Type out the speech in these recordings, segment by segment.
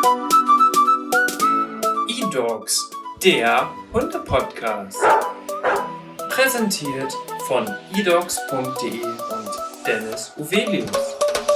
eDogs, der Hunde-Podcast. Präsentiert von edogs.de und Dennis Uvelius.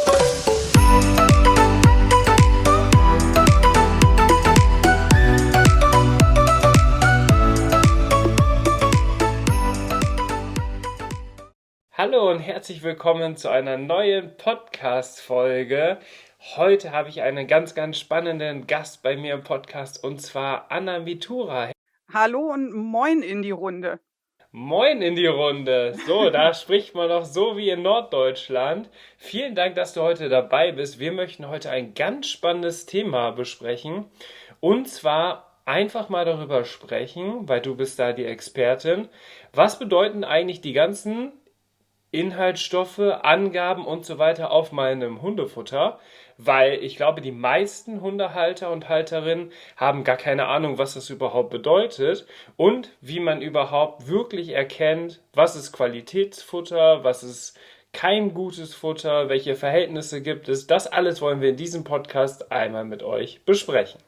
Hallo und herzlich willkommen zu einer neuen Podcast-Folge. Heute habe ich einen ganz, ganz spannenden Gast bei mir im Podcast und zwar Anna Mitura. Hallo und moin in die Runde. Moin in die Runde. So, da spricht man doch so wie in Norddeutschland. Vielen Dank, dass du heute dabei bist. Wir möchten heute ein ganz spannendes Thema besprechen. Und zwar einfach mal darüber sprechen, weil du bist da die Expertin. Was bedeuten eigentlich die ganzen Inhaltsstoffe, Angaben und so weiter auf meinem Hundefutter? Weil ich glaube, die meisten Hundehalter und Halterinnen haben gar keine Ahnung, was das überhaupt bedeutet und wie man überhaupt wirklich erkennt, was ist Qualitätsfutter, was ist kein gutes Futter, welche Verhältnisse gibt es. Das alles wollen wir in diesem Podcast einmal mit euch besprechen.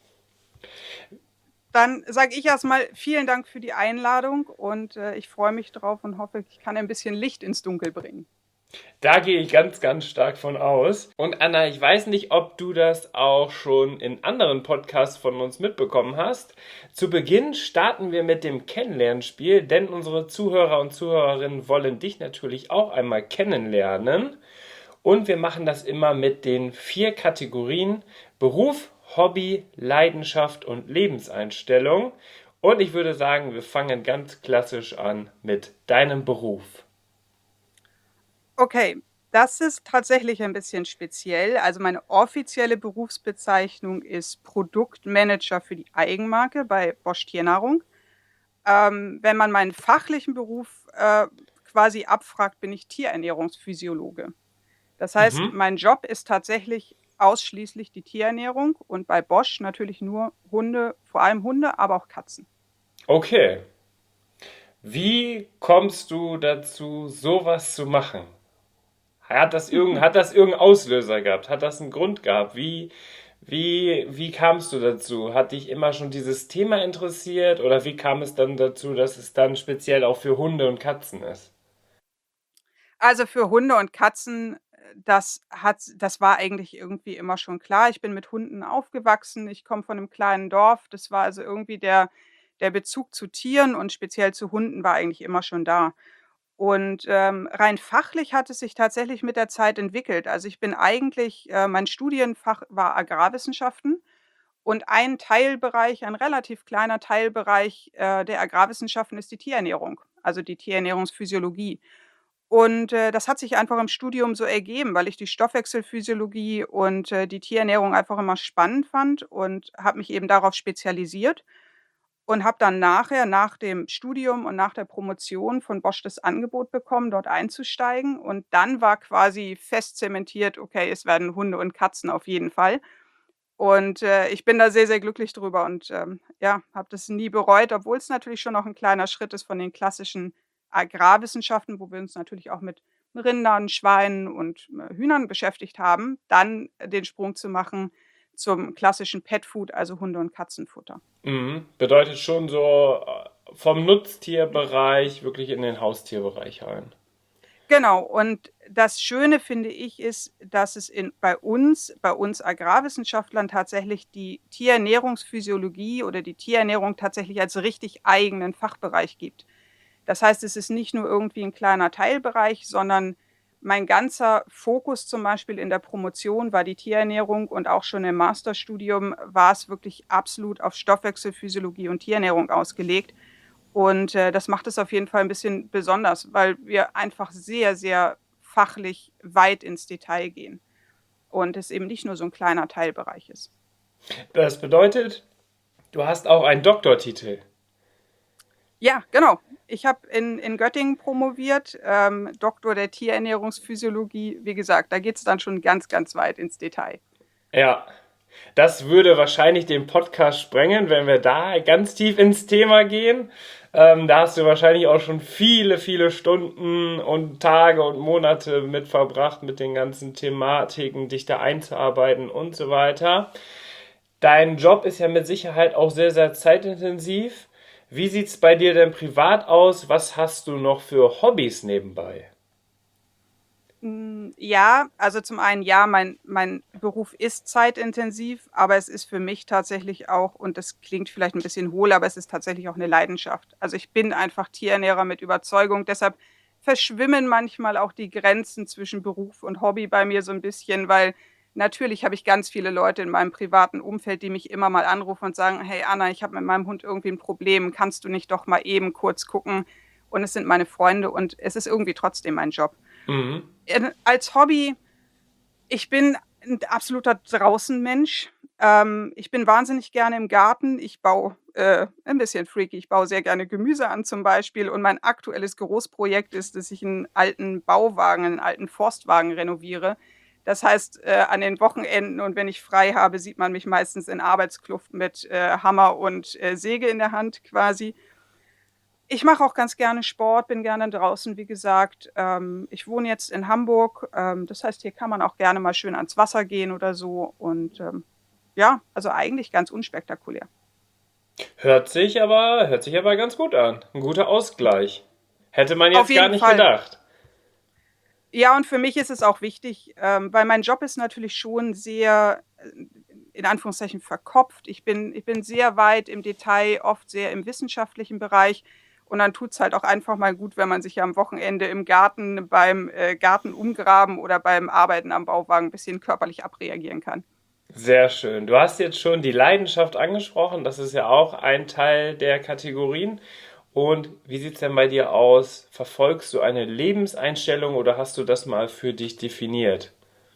Dann sage ich erstmal vielen Dank für die Einladung und ich freue mich drauf und hoffe, ich kann ein bisschen Licht ins Dunkel bringen. Da gehe ich ganz, ganz stark von aus. Und Anna, ich weiß nicht, ob du das auch schon in anderen Podcasts von uns mitbekommen hast. Zu Beginn starten wir mit dem Kennenlernspiel, denn unsere Zuhörer und Zuhörerinnen wollen dich natürlich auch einmal kennenlernen. Und wir machen das immer mit den 4 Kategorien: Beruf, Hobby, Leidenschaft und Lebenseinstellung. Und ich würde sagen, wir fangen ganz klassisch an mit deinem Beruf. Okay, das ist tatsächlich ein bisschen speziell. Also meine offizielle Berufsbezeichnung ist Produktmanager für die Eigenmarke bei Bosch Tiernahrung. Wenn man meinen fachlichen Beruf quasi abfragt, bin ich Tierernährungsphysiologe. Das heißt, Mhm. mein Job ist tatsächlich ausschließlich die Tierernährung und bei Bosch natürlich nur Hunde, vor allem Hunde, aber auch Katzen. Okay. Wie kommst du dazu, sowas zu machen? Hat das irgendeinen Auslöser gehabt? Hat das einen Grund gehabt? Wie kamst du dazu? Hat dich immer schon dieses Thema interessiert oder wie kam es dann dazu, dass es dann speziell auch für Hunde und Katzen ist? Also für Hunde und Katzen, das war eigentlich irgendwie immer schon klar. Ich bin mit Hunden aufgewachsen. Ich komme von einem kleinen Dorf. Das war also irgendwie der Bezug zu Tieren und speziell zu Hunden war eigentlich immer schon da. Und, rein fachlich hat es sich tatsächlich mit der Zeit entwickelt. Also, ich bin eigentlich mein Studienfach war Agrarwissenschaften und ein relativ kleiner Teilbereich, der Agrarwissenschaften ist die Tierernährung, also die Tierernährungsphysiologie. Und, das hat sich einfach im Studium so ergeben, weil ich die Stoffwechselphysiologie und, die Tierernährung einfach immer spannend fand und habe mich eben darauf spezialisiert und habe dann nachher, nach dem Studium und nach der Promotion von Bosch das Angebot bekommen, dort einzusteigen. Und dann war quasi fest zementiert: „Okay, es werden Hunde und Katzen auf jeden Fall." Und, ich bin da sehr, sehr glücklich drüber und, ja, habe das nie bereut, obwohl es natürlich schon noch ein kleiner Schritt ist von den klassischen Agrarwissenschaften, wo wir uns natürlich auch mit Rindern, Schweinen und, Hühnern beschäftigt haben, dann den Sprung zu machen zum klassischen Petfood, also Hunde und Katzenfutter. Mhm. Bedeutet schon so vom Nutztierbereich wirklich in den Haustierbereich rein. Genau, und das Schöne, finde ich, ist, dass es bei uns Agrarwissenschaftlern tatsächlich die Tierernährungsphysiologie oder die Tierernährung tatsächlich als richtig eigenen Fachbereich gibt. Das heißt, es ist nicht nur irgendwie ein kleiner Teilbereich, sondern mein ganzer Fokus zum Beispiel in der Promotion war die Tierernährung und auch schon im Masterstudium war es wirklich absolut auf Stoffwechselphysiologie und Tierernährung ausgelegt. Und, das macht es auf jeden Fall ein bisschen besonders, weil wir einfach sehr, sehr fachlich weit ins Detail gehen und es eben nicht nur so ein kleiner Teilbereich ist. Das bedeutet, du hast auch einen Doktortitel. Ja, genau. Ich habe in Göttingen promoviert, Doktor der Tierernährungsphysiologie. Wie gesagt, da geht's dann schon ganz, ganz weit ins Detail. Ja, das würde wahrscheinlich den Podcast sprengen, wenn wir da ganz tief ins Thema gehen. Da hast du wahrscheinlich auch schon viele, viele Stunden und Tage und Monate mit verbracht, mit den ganzen Thematiken, dich da einzuarbeiten und so weiter. Dein Job ist ja mit Sicherheit auch sehr, sehr zeitintensiv. Wie sieht es bei dir denn privat aus? Was hast du noch für Hobbys nebenbei? Ja, also zum einen ja, mein Beruf ist zeitintensiv, aber es ist für mich tatsächlich auch und das klingt vielleicht ein bisschen hohl, aber es ist tatsächlich auch eine Leidenschaft. Also, ich bin einfach Tierernährer mit Überzeugung, deshalb verschwimmen manchmal auch die Grenzen zwischen Beruf und Hobby bei mir so ein bisschen, weil natürlich habe ich ganz viele Leute in meinem privaten Umfeld, die mich immer mal anrufen und sagen: „Hey Anna, ich habe mit meinem Hund irgendwie ein Problem. Kannst du nicht doch mal eben kurz gucken?“ Und es sind meine Freunde und es ist irgendwie trotzdem mein Job. Mhm. Als Hobby, ich bin 'n absoluter Draußenmensch. Ich bin wahnsinnig gerne im Garten. Ich baue, 'n bisschen freaky, ich baue sehr gerne Gemüse an zum Beispiel und mein aktuelles Großprojekt ist, dass ich einen alten Bauwagen, einen alten Forstwagen renoviere. Das heißt, an den Wochenenden und wenn ich frei habe, sieht man mich meistens in Arbeitskluft mit, Hammer und, Säge in der Hand quasi. Ich mache auch ganz gerne Sport, bin gerne draußen, wie gesagt. Ich wohne jetzt in Hamburg, das heißt, hier kann man auch gerne mal schön ans Wasser gehen oder so und, ja, also eigentlich ganz unspektakulär. Hört sich aber ganz gut an. Ein guter Ausgleich. Hätte man Auf jetzt gar jeden nicht Fall. gedacht. Ja, und für mich ist es auch wichtig, weil mein Job ist natürlich schon sehr, in Anführungszeichen verkopft. Ich bin sehr weit im Detail, oft sehr im wissenschaftlichen Bereich und dann tut's halt auch einfach mal gut, wenn man sich am Wochenende im Garten beim, Garten umgraben oder beim Arbeiten am Bauwagen 'n bisschen körperlich abreagieren kann. Sehr schön. Du hast jetzt schon die Leidenschaft angesprochen. Das ist ja auch ein Teil der Kategorien. Und wie sieht es denn bei dir aus? Verfolgst du eine Lebenseinstellung oder hast du das mal für dich definiert?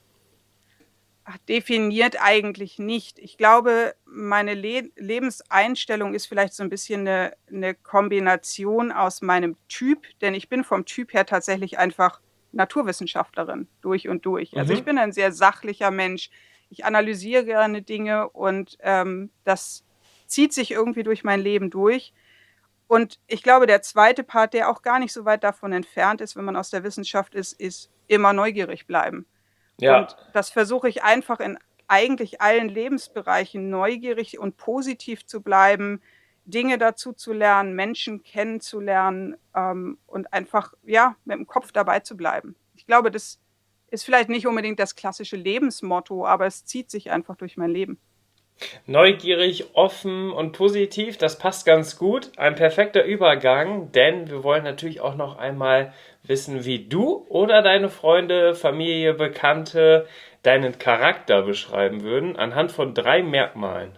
Ach, definiert eigentlich nicht. Ich glaube, meine Lebenseinstellung ist vielleicht so 'n bisschen 'ne Kombination aus meinem Typ, denn ich bin vom Typ her tatsächlich einfach Naturwissenschaftlerin durch und durch. Also, ich Mhm. bin ein sehr sachlicher Mensch. Ich analysiere gerne Dinge und, das zieht sich irgendwie durch mein Leben durch. Und ich glaube, der zweite Part, der auch gar nicht so weit davon entfernt ist, wenn man aus der Wissenschaft ist immer neugierig bleiben. Ja, Und das versuche ich einfach in eigentlich allen Lebensbereichen neugierig und positiv zu bleiben, Dinge dazu zu lernen, Menschen kennenzulernen, und einfach, ja, mit dem Kopf dabei zu bleiben. Ich glaube, das ist vielleicht nicht unbedingt das klassische Lebensmotto, aber es zieht sich einfach durch mein Leben. neugierig, offen und positiv, das passt ganz gut. Ein perfekter Übergang, denn wir wollen natürlich auch noch einmal wissen, wie du oder deine Freunde, Familie, Bekannte deinen Charakter beschreiben würden, anhand von 3 Merkmalen.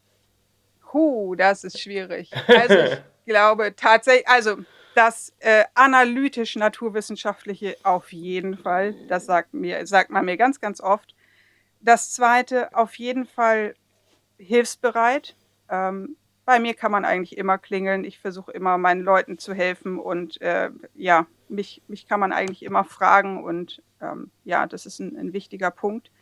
Das ist schwierig. Also, ich glaube tatsächlich, also, das, analytisch-naturwissenschaftliche auf jeden Fall. Das sagt man mir ganz, ganz oft. Das Zweite auf jeden Fall hilfsbereit. Bei mir kann man eigentlich immer klingeln. Ich versuche immer, meinen Leuten zu helfen und, ja, mich kann man eigentlich immer fragen und, ja, das ist ein wichtiger Punkt.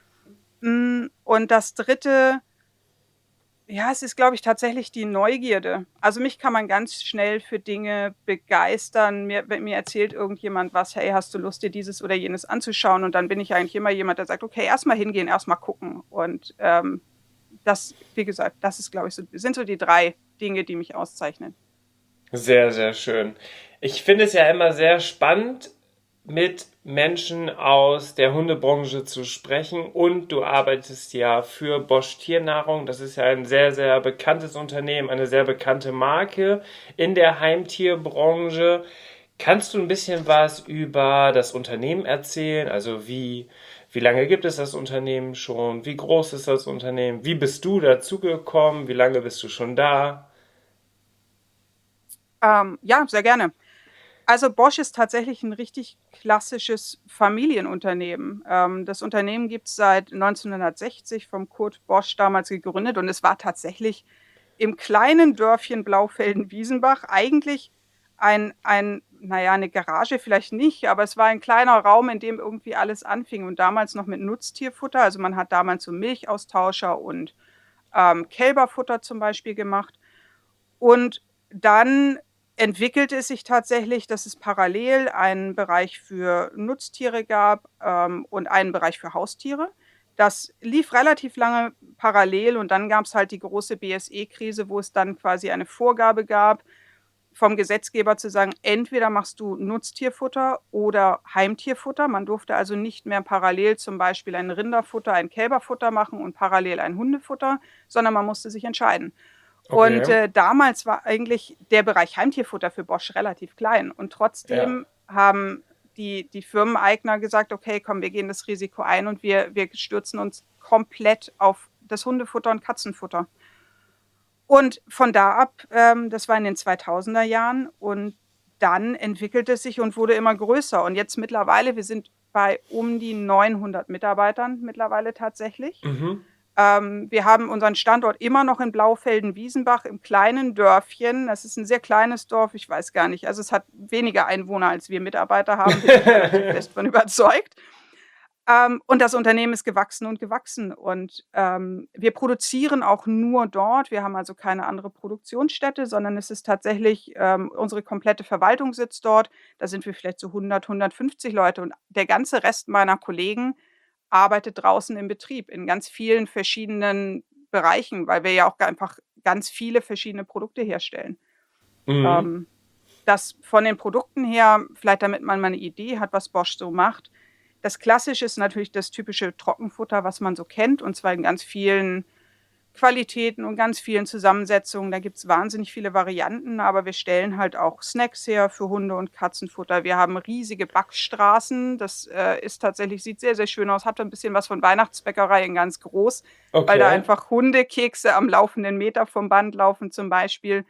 Und das Dritte, ja, es ist, glaube ich, tatsächlich die Neugierde. Also, mich kann man ganz schnell für Dinge begeistern. Mir erzählt irgendjemand was: „Hey, hast du Lust, dir dieses oder jenes anzuschauen?“ Und dann bin ich eigentlich immer jemand, der sagt: „Okay, erst mal hingehen, erst mal gucken.“ Und, das, wie gesagt, das ist, glaube ich, sind so die 3 Dinge, die mich auszeichnen. Sehr, sehr schön. Ich finde es ja immer sehr spannend, mit Menschen aus der Hundebranche zu sprechen und du arbeitest ja für Bosch Tiernahrung. Das ist ja ein sehr, sehr bekanntes Unternehmen, eine sehr bekannte Marke in der Heimtierbranche. Kannst du ein bisschen was über das Unternehmen erzählen? Also wie lange gibt es das Unternehmen schon? Wie groß ist das Unternehmen? Wie bist du dazugekommen? Wie lange bist du schon da? Ja, sehr gerne. Also, Bosch ist tatsächlich 'n richtig klassisches Familienunternehmen. Das Unternehmen gibt's seit 1960, vom Kurt Bosch damals gegründet und es war tatsächlich im kleinen Dörfchen Blaufelden-Wiesenbach eigentlich na ja, 'ne Garage vielleicht nicht, aber es war ein kleiner Raum, in dem irgendwie alles anfing und damals noch mit Nutztierfutter. Also, man hat damals so Milchaustauscher und, Kälberfutter zum Beispiel gemacht. Und dann entwickelte es sich tatsächlich, dass es parallel einen Bereich für Nutztiere gab, und einen Bereich für Haustiere. Das lief relativ lange parallel und dann gab's halt die große BSE-Krise, wo es dann quasi eine Vorgabe gab vom Gesetzgeber zu sagen: „Entweder machst du Nutztierfutter oder Heimtierfutter.“ Man durfte also nicht mehr parallel zum Beispiel ein Rinderfutter, ein Kälberfutter machen und parallel ein Hundefutter, sondern man musste sich entscheiden. Und, Okay. damals war eigentlich der Bereich Heimtierfutter für Bosch relativ klein und Ja. trotzdem haben die Firmeneigner gesagt: „Okay, komm, wir gehen das Risiko ein und wir stürzen uns komplett auf das Hundefutter und Katzenfutter.“ Und von da ab, das war in den 2000er Jahren und dann entwickelte es sich und wurde immer größer. Und jetzt mittlerweile wir sind bei um die 900 Mitarbeitern mittlerweile tatsächlich. Mhm. Wir haben unseren Standort immer noch in Blaufelden-Wiesenbach im kleinen Dörfchen. Das ist 'n sehr kleines Dorf, ich weiß gar nicht. Also, es hat weniger Einwohner, als wir Mitarbeiter haben, bin ich relativ fest von überzeugt. Und das Unternehmen ist gewachsen und gewachsen und, wir produzieren auch nur dort. Wir haben also keine andere Produktionsstätte, sondern es ist tatsächlich, unsere komplette Verwaltung sitzt dort. Da sind wir vielleicht so 150 Leute und der ganze Rest meiner Kollegen arbeitet draußen im Betrieb in ganz vielen verschiedenen Bereichen, weil wir ja auch einfach ganz viele verschiedene Produkte herstellen. Mhm. Ähm, Das von den Produkten her, vielleicht damit man mal 'ne Idee hat, was Bosch so macht. Das Klassische ist natürlich das typische Trockenfutter, was man so kennt, und zwar in ganz vielen Qualitäten und ganz vielen Zusammensetzungen. Da gibt's wahnsinnig viele Varianten, aber wir stellen halt auch Snacks her für Hunde und Katzenfutter. Wir haben riesige Backstraßen. Das, ist tatsächlich sieht sehr, sehr schön aus, hat ein bisschen was von Weihnachtsbäckerei in ganz groß, weil da Okay. einfach Hundekekse am laufenden Meter vom Band laufen zum Beispiel.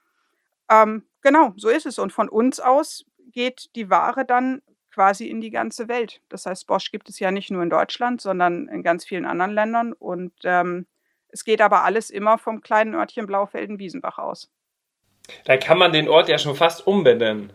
Genau, so ist es. Und von uns aus geht die Ware dann quasi in die ganze Welt. Das heißt, Bosch gibt es ja nicht nur in Deutschland, sondern in ganz vielen anderen Ländern und, es geht aber alles immer vom kleinen Örtchen Blaufelden-Wiesenbach aus. Da kann man den Ort ja schon fast umbenennen.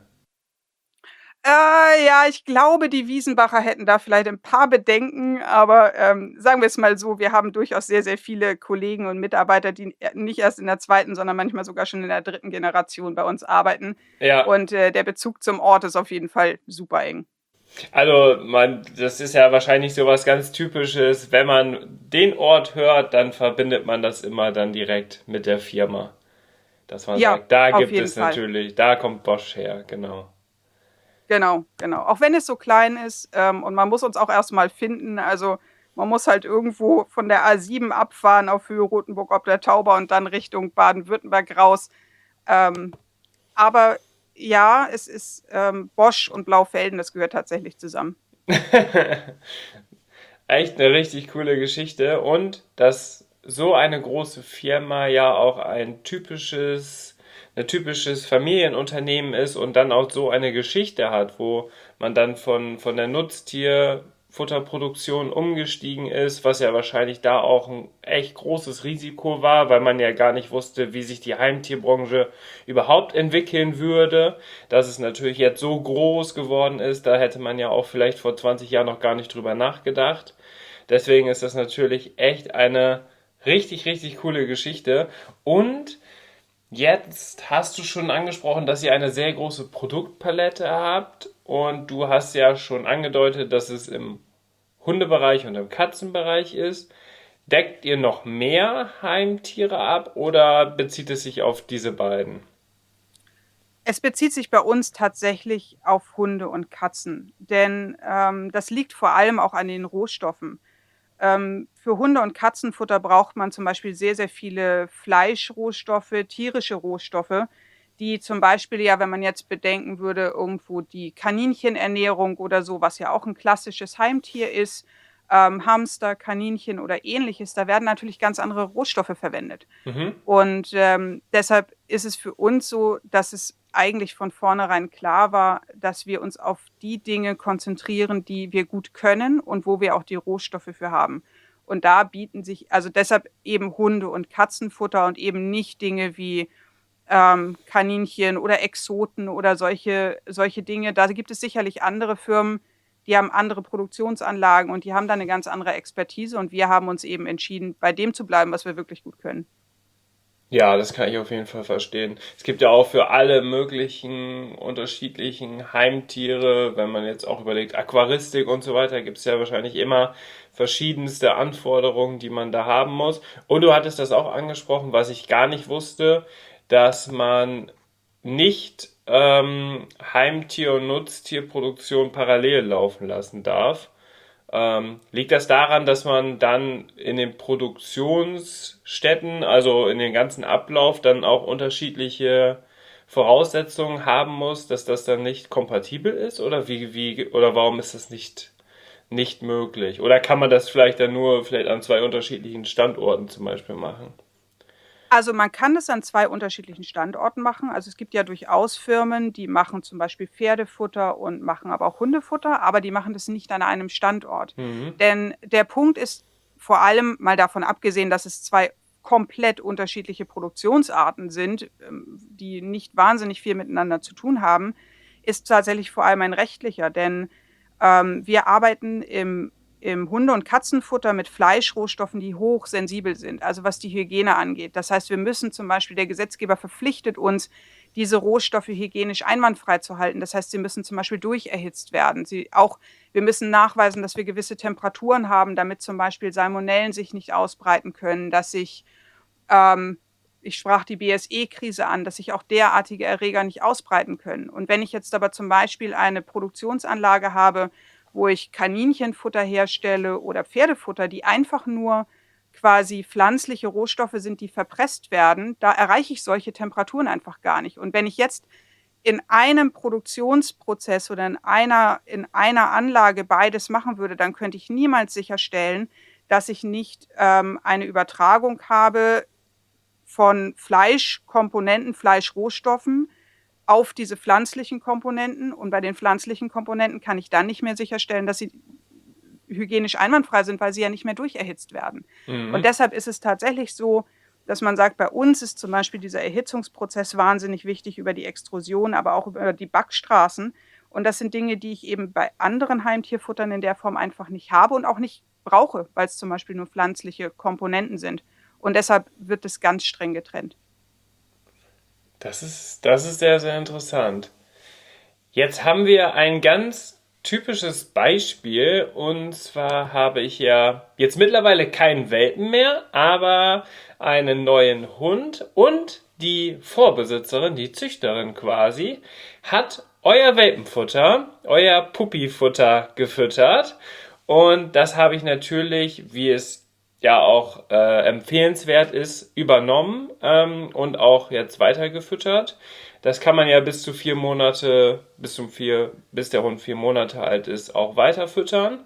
Ja, ich glaube, die Wiesenbacher hätten da vielleicht ein paar Bedenken, aber, sagen wir es mal so, wir haben durchaus sehr, sehr viele Kollegen und Mitarbeiter, die nicht erst in der zweiten, sondern manchmal sogar schon in der dritten Generation bei uns arbeiten. Ja. Und, der Bezug zum Ort ist auf jeden Fall super eng. Also, das ist ja wahrscheinlich so was ganz Typisches. Wenn man den Ort hört, dann verbindet man das immer dann direkt mit der Firma. Dass man Ja, sagt, da auf gibt jeden es Fall. natürlich, da kommt Bosch her, genau. Genau, genau. Auch wenn es so klein ist, und man muss uns auch erst mal finden. Also, man muss halt irgendwo von der A7 abfahren auf Höhe Rothenburg ob der Tauber und dann Richtung Baden-Württemberg raus. Ähm, aber ja, es ist, Bosch und Blaufelden, das gehört tatsächlich zusammen. Echt eine richtig coole Geschichte und dass so eine große Firma ja auch ein typisches Familienunternehmen ist und dann auch so eine Geschichte hat, wo man dann von der Nutztierfutterproduktion umgestiegen ist, was ja wahrscheinlich da auch ein echt großes Risiko war, weil man ja gar nicht wusste, wie sich die Heimtierbranche überhaupt entwickeln würde. Dass es natürlich jetzt so groß geworden ist, da hätte man ja auch vielleicht vor 20 Jahren noch gar nicht drüber nachgedacht. Deswegen ist das natürlich echt eine richtig, richtig coole Geschichte. Und jetzt hast du schon angesprochen, dass ihr eine sehr große Produktpalette habt. Und du hast ja schon angedeutet, dass es im Hundebereich und im Katzenbereich ist. Deckt ihr noch mehr Heimtiere ab oder bezieht es sich auf diese beiden? Es bezieht sich bei uns tatsächlich auf Hunde und Katzen, denn, das liegt vor allem auch an den Rohstoffen. Für Hunde und Katzenfutter braucht man zum Beispiel sehr, sehr viele Fleischrohstoffe, tierische Rohstoffe, die zum Beispiel ja, wenn man jetzt bedenken würde, irgendwo die Kaninchenernährung oder so, was ja auch ein klassisches Heimtier ist, Hamster, Kaninchen oder Ähnliches, da werden natürlich ganz andere Rohstoffe verwendet. Mhm. Und, deshalb ist es für uns so, dass es eigentlich von vornherein klar war, dass wir uns auf die Dinge konzentrieren, die wir gut können und wo wir auch die Rohstoffe für haben. Und da bieten sich also deshalb eben Hunde und Katzenfutter und eben nicht Dinge wie, Kaninchen oder Exoten oder solche Dinge. Da gibt es sicherlich andere Firmen, die haben andere Produktionsanlagen und die haben da 'ne ganz andere Expertise und wir haben uns eben entschieden, bei dem zu bleiben, was wir wirklich gut können. Ja, das kann ich auf jeden Fall verstehen. Es gibt ja auch für alle möglichen unterschiedlichen Heimtiere, wenn man jetzt auch überlegt, Aquaristik und so weiter, gibt es ja wahrscheinlich immer verschiedenste Anforderungen, die man da haben muss. Und du hattest das auch angesprochen, was ich gar nicht wusste, dass man nicht Heimtier- und Nutztierproduktion parallel laufen lassen darf. Liegt das daran, dass man dann in den Produktionsstätten, also in den ganzen Ablauf, dann auch unterschiedliche Voraussetzungen haben muss, dass das dann nicht kompatibel ist? Oder oder warum ist das nicht möglich? Oder kann man das vielleicht dann nur vielleicht an zwei unterschiedlichen Standorten zum Beispiel machen? Also, man kann das an 2 unterschiedlichen Standorten machen. Also, es gibt ja durchaus Firmen, die machen zum Beispiel Pferdefutter und machen aber auch Hundefutter, aber die machen das nicht an einem Standort. Mhm. Denn der Punkt ist vor allem, mal davon abgesehen, dass es 2 komplett unterschiedliche Produktionsarten sind, die nicht wahnsinnig viel miteinander zu tun haben, ist tatsächlich vor allem ein rechtlicher. Denn, wir arbeiten im Hunde und Katzenfutter mit Fleischrohstoffen, die hochsensibel sind, also was die Hygiene angeht. Das heißt, wir müssen zum Beispiel der Gesetzgeber verpflichtet uns, diese Rohstoffe hygienisch einwandfrei zu halten. Das heißt, sie müssen zum Beispiel durcherhitzt werden. Wir müssen nachweisen, dass wir gewisse Temperaturen haben, damit zum Beispiel Salmonellen sich nicht ausbreiten können, dass sich ähm, ich sprach die BSE-Krise an, dass sich auch derartige Erreger nicht ausbreiten können. Und wenn ich jetzt aber zum Beispiel eine Produktionsanlage habe, wo ich Kaninchenfutter herstelle oder Pferdefutter, die einfach nur quasi pflanzliche Rohstoffe sind, die verpresst werden, da erreiche ich solche Temperaturen einfach gar nicht. Und wenn ich jetzt in einem Produktionsprozess oder in einer Anlage beides machen würde, dann könnte ich niemals sicherstellen, dass ich nicht, eine Übertragung habe von Fleischkomponenten, Fleischrohstoffen auf diese pflanzlichen Komponenten. Und bei den pflanzlichen Komponenten kann ich dann nicht mehr sicherstellen, dass sie hygienisch einwandfrei sind, weil sie ja nicht mehr durcherhitzt werden. Und Mhm. deshalb ist es tatsächlich so, dass man sagt, bei uns ist zum Beispiel dieser Erhitzungsprozess wahnsinnig wichtig über die Extrusion, aber auch über die Backstraßen. Und das sind Dinge, die ich eben bei anderen Heimtierfuttern in der Form einfach nicht habe und auch nicht brauche, weil es zum Beispiel nur pflanzliche Komponenten sind. Und deshalb wird es ganz streng getrennt. Das ist sehr, sehr interessant. Jetzt haben wir ein ganz typisches Beispiel und zwar habe ich ja jetzt mittlerweile keinen Welpen mehr, aber einen neuen Hund und die Vorbesitzerin, die Züchterin quasi, hat euer Welpenfutter, euer Puppifutter gefüttert und das habe ich natürlich, wie es ja auch empfehlenswert ist, übernommen und auch jetzt weitergefüttert. Das kann man ja bis zu 4 Monate, bis der Hund 4 Monate alt ist, auch weiter füttern.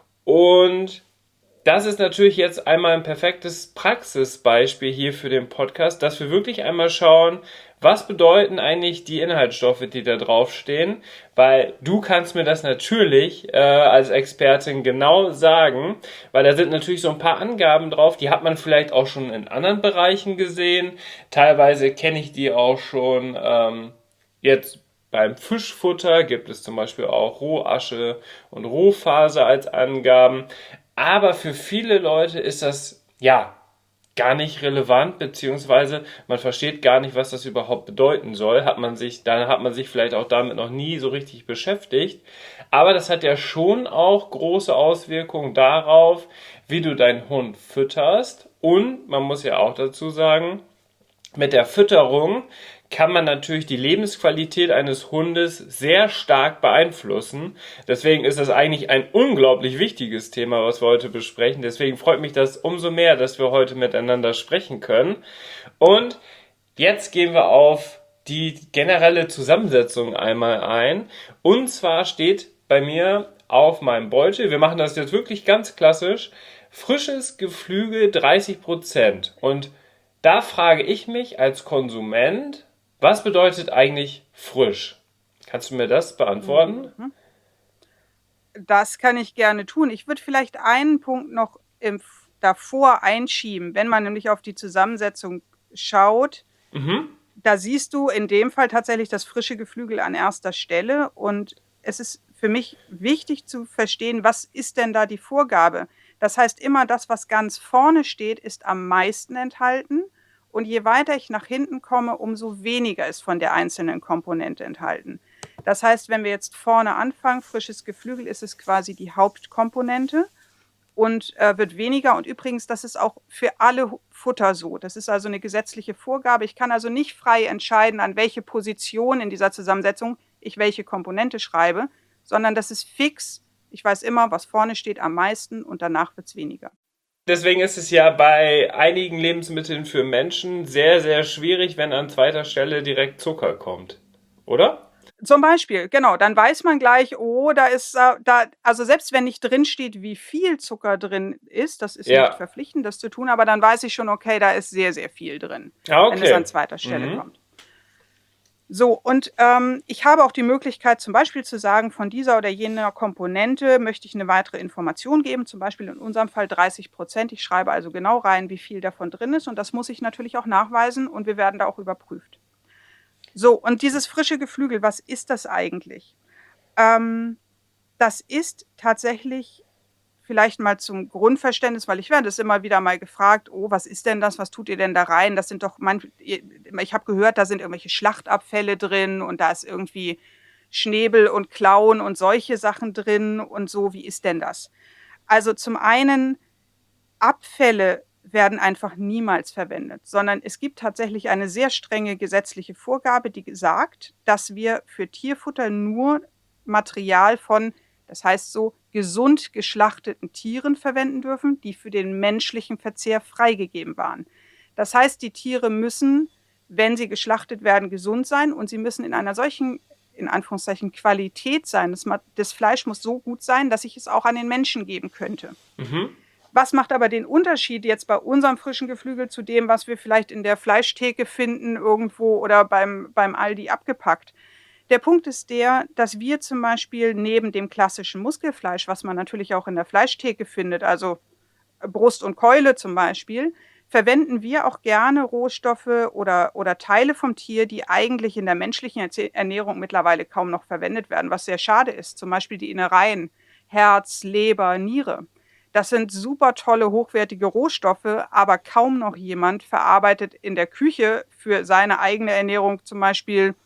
Und das ist natürlich jetzt einmal ein perfektes Praxisbeispiel hier für den Podcast, dass wir wirklich einmal schauen, was bedeuten eigentlich die Inhaltsstoffe, die da draufstehen, weil du kannst mir das natürlich als Expertin genau sagen, weil da sind natürlich so ein paar Angaben drauf, die hat man vielleicht auch schon in anderen Bereichen gesehen. Teilweise kenne ich die auch schon jetzt beim Fischfutter gibt es zum Beispiel auch Rohasche und Rohfaser als Angaben. Aber für viele Leute ist das ja gar nicht relevant, beziehungsweise man versteht gar nicht, was das überhaupt bedeuten soll. Dann hat man sich vielleicht auch damit noch nie so richtig beschäftigt. Aber das hat ja schon auch große Auswirkungen darauf, wie du deinen Hund fütterst. Und man muss ja auch dazu sagen, mit der Fütterung kann man natürlich die Lebensqualität eines Hundes sehr stark beeinflussen. Deswegen ist das eigentlich ein unglaublich wichtiges Thema, was wir heute besprechen. Deswegen freut mich das umso mehr, dass wir heute miteinander sprechen können. Und jetzt gehen wir auf die generelle Zusammensetzung einmal ein. Und zwar steht bei mir auf meinem Beutel, wir machen das jetzt wirklich ganz klassisch, frisches Geflügel 30%. Und da frage ich mich als Konsument, was bedeutet eigentlich frisch? Kannst du mir das beantworten? Mhm. Das kann ich gerne tun. Ich würde vielleicht einen Punkt noch davor einschieben, wenn man nämlich auf die Zusammensetzung schaut. Mhm. Da siehst du in dem Fall tatsächlich das frische Geflügel an erster Stelle und es ist für mich wichtig zu verstehen, was ist denn da die Vorgabe? Das heißt immer, das, was ganz vorne steht, ist am meisten enthalten Und je weiter ich nach hinten komme, umso weniger ist von der einzelnen Komponente enthalten. Das heißt, wenn wir jetzt vorne anfangen, frisches Geflügel, ist es quasi die Hauptkomponente und wird weniger. Und übrigens, das ist auch für alle Futter so. Das ist also eine gesetzliche Vorgabe. Ich kann also nicht frei entscheiden, an welche Position in dieser Zusammensetzung ich welche Komponente schreibe, sondern das ist fix. Ich weiß immer, was vorne steht am meisten und danach wird es weniger. Deswegen ist es ja bei einigen Lebensmitteln für Menschen sehr, sehr schwierig, wenn an zweiter Stelle direkt Zucker kommt. Oder? Zum Beispiel, genau, dann weiß man gleich, oh, da ist also selbst wenn nicht drin steht, wie viel Zucker drin ist, das ist nicht Ja. verpflichtend, das zu tun, aber dann weiß ich schon, okay, da ist sehr, sehr viel drin, Ah, wenn es an okay. zweiter Stelle Mhm. kommt. So, und ich habe auch die Möglichkeit, zum Beispiel zu sagen, von dieser oder jener Komponente möchte ich eine weitere Information geben, zum Beispiel in unserem Fall 30%. Ich schreibe also genau rein, wie viel davon drin ist und das muss ich natürlich auch nachweisen und wir werden da auch überprüft. So, und dieses frische Geflügel, was ist das eigentlich? Das ist tatsächlich vielleicht mal zum Grundverständnis, weil ich werde es immer wieder mal gefragt, oh, was ist denn das? Was tut ihr denn da rein? Das sind doch ich habe gehört, da sind irgendwelche Schlachtabfälle drin und da ist irgendwie Schnäbel und Klauen und solche Sachen drin und so. Wie ist denn das? Also zum einen, Abfälle werden einfach niemals verwendet, sondern es gibt tatsächlich eine sehr strenge gesetzliche Vorgabe, die sagt, dass wir für Tierfutter nur Material von, das heißt so, gesund geschlachteten Tieren verwenden dürfen, die für den menschlichen Verzehr freigegeben waren. Das heißt, die Tiere müssen, wenn sie geschlachtet werden, gesund sein und sie müssen in einer solchen, in Anführungszeichen, Qualität sein. Das Fleisch muss so gut sein, dass ich es auch an den Menschen geben könnte. Mhm. Was macht aber den Unterschied jetzt bei unserem frischen Geflügel zu dem, was wir vielleicht in der Fleischtheke finden irgendwo oder beim Aldi abgepackt? Der Punkt ist der, dass wir zum Beispiel neben dem klassischen Muskelfleisch, was man natürlich auch in der Fleischtheke findet, also Brust und Keule zum Beispiel, verwenden wir auch gerne Rohstoffe oder Teile vom Tier, die eigentlich in der menschlichen Ernährung mittlerweile kaum noch verwendet werden, was sehr schade ist. Zum Beispiel die Innereien, Herz, Leber, Niere. Das sind super tolle, hochwertige Rohstoffe, aber kaum noch jemand verarbeitet in der Küche für seine eigene Ernährung zum Beispiel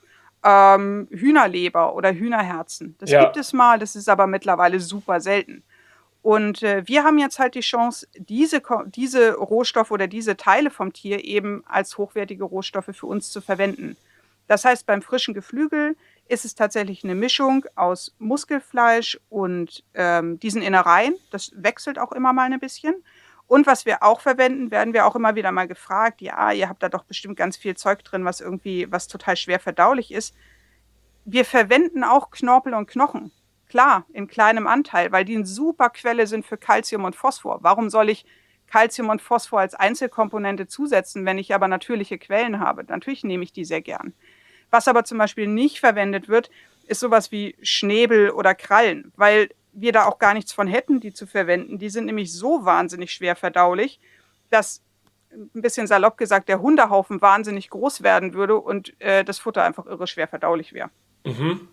Hühnerleber oder Hühnerherzen. Das gibt Ja. es mal, das ist aber mittlerweile super selten. Und wir haben jetzt halt die Chance, diese Rohstoffe oder diese Teile vom Tier eben als hochwertige Rohstoffe für uns zu verwenden. Das heißt, beim frischen Geflügel ist es tatsächlich eine Mischung aus Muskelfleisch und diesen Innereien. Das wechselt auch immer mal ein bisschen. Und was wir auch verwenden, werden wir auch immer wieder mal gefragt, ja, ihr habt da doch bestimmt ganz viel Zeug drin, was total schwer verdaulich ist. Wir verwenden auch Knorpel und Knochen. Klar, in kleinem Anteil, weil die eine super Quelle sind für Calcium und Phosphor. Warum soll ich Calcium und Phosphor als Einzelkomponente zusetzen, wenn ich aber natürliche Quellen habe? Natürlich nehme ich die sehr gern. Was aber zum Beispiel nicht verwendet wird, ist sowas wie Schnäbel oder Krallen, weil wir da auch gar nichts von hätten, die zu verwenden. Die sind nämlich so wahnsinnig schwer verdaulich, dass, ein bisschen salopp gesagt, der Hundehaufen wahnsinnig groß werden würde und das Futter einfach irre schwer verdaulich wäre. Mhm.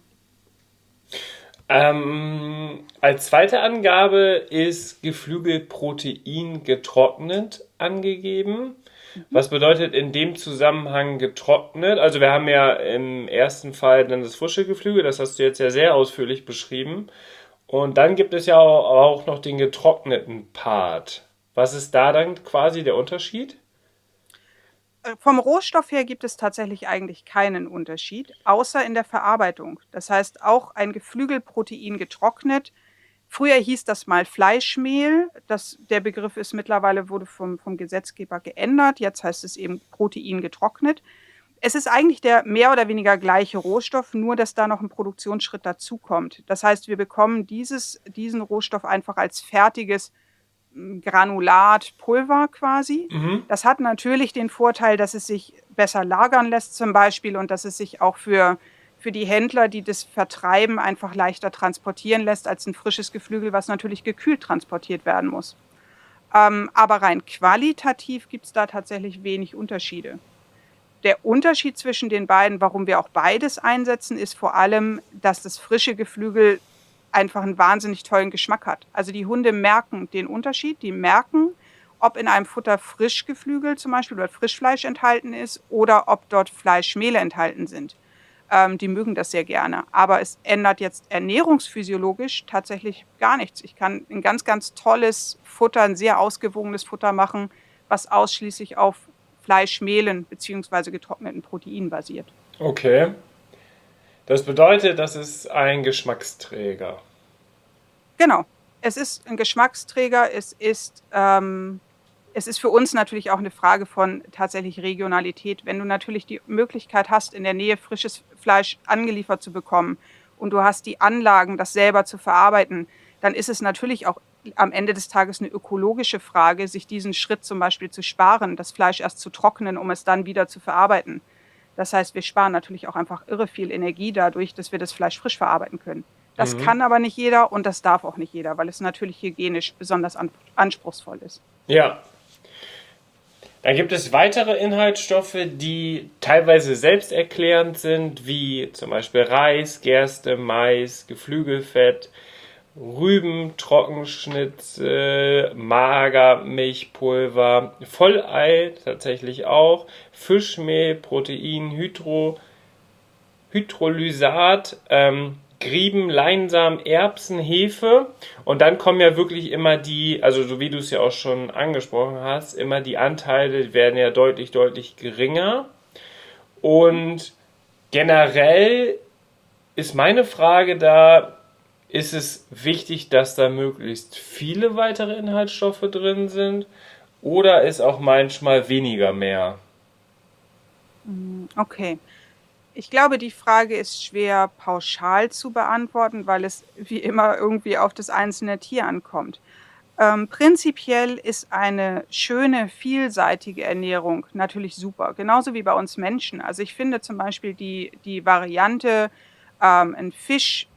Als zweite Angabe ist Geflügelprotein getrocknet angegeben. Mhm. Was bedeutet in dem Zusammenhang getrocknet? Also wir haben ja im ersten Fall dann das frische Geflügel, das hast du jetzt ja sehr ausführlich beschrieben. Und dann gibt es ja auch noch den getrockneten Part. Was ist da dann quasi der Unterschied? Vom Rohstoff her gibt es tatsächlich eigentlich keinen Unterschied, außer in der Verarbeitung. Das heißt, auch ein Geflügelprotein getrocknet. Früher hieß das mal Fleischmehl. Der Begriff ist mittlerweile, wurde vom Gesetzgeber geändert. Jetzt heißt es eben Protein getrocknet. Es ist eigentlich der mehr oder weniger gleiche Rohstoff, nur dass da noch ein Produktionsschritt dazukommt. Das heißt, wir bekommen diesen Rohstoff einfach als fertiges Granulat, Pulver quasi. Mhm. Das hat natürlich den Vorteil, dass es sich besser lagern lässt zum Beispiel und dass es sich auch für die Händler, die das vertreiben, einfach leichter transportieren lässt als ein frisches Geflügel, was natürlich gekühlt transportiert werden muss. Aber rein qualitativ gibt es da tatsächlich wenig Unterschiede. Der Unterschied zwischen den beiden, warum wir auch beides einsetzen, ist vor allem, dass das frische Geflügel einfach einen wahnsinnig tollen Geschmack hat. Also die Hunde merken den Unterschied, die merken, ob in einem Futter Frischgeflügel zum Beispiel oder Frischfleisch enthalten ist oder ob dort Fleischmehle enthalten sind. Die mögen das sehr gerne, aber es ändert jetzt ernährungsphysiologisch tatsächlich gar nichts. Ich kann ein ganz, ganz tolles Futter, ein sehr ausgewogenes Futter machen, was ausschließlich auf Fleischmehlen beziehungsweise getrockneten Proteinen basiert. Okay. Das bedeutet, das ist ein Geschmacksträger. Genau. Es ist ein Geschmacksträger. Es ist für uns natürlich auch eine Frage von tatsächlich Regionalität. Wenn du natürlich die Möglichkeit hast, in der Nähe frisches Fleisch angeliefert zu bekommen und du hast die Anlagen, das selber zu verarbeiten, dann ist es natürlich auch am Ende des Tages eine ökologische Frage, sich diesen Schritt zum Beispiel zu sparen, das Fleisch erst zu trocknen, um es dann wieder zu verarbeiten. Das heißt, wir sparen natürlich auch einfach irre viel Energie dadurch, dass wir das Fleisch frisch verarbeiten können. Das Mhm. kann aber nicht jeder und das darf auch nicht jeder, weil es natürlich hygienisch besonders anspruchsvoll ist. Ja. Dann gibt es weitere Inhaltsstoffe, die teilweise selbsterklärend sind, wie zum Beispiel Reis, Gerste, Mais, Geflügelfett, Rüben, Trockenschnitzel, Magermilchpulver, Vollei tatsächlich auch, Fischmehl, Protein, Hydrolysat, Grieben, Leinsamen, Erbsen, Hefe. Und dann kommen ja wirklich immer die, also so wie du es ja auch schon angesprochen hast, immer die Anteile werden ja deutlich, deutlich geringer. Und generell ist meine Frage da, ist es wichtig, dass da möglichst viele weitere Inhaltsstoffe drin sind? Oder ist auch manchmal weniger mehr? Okay. Ich glaube, die Frage ist schwer pauschal zu beantworten, weil es wie immer irgendwie auf das einzelne Tier ankommt. Prinzipiell ist eine schöne, vielseitige Ernährung natürlich super, genauso wie bei uns Menschen. Also ich finde zum Beispiel die Variante, 'n Fisch,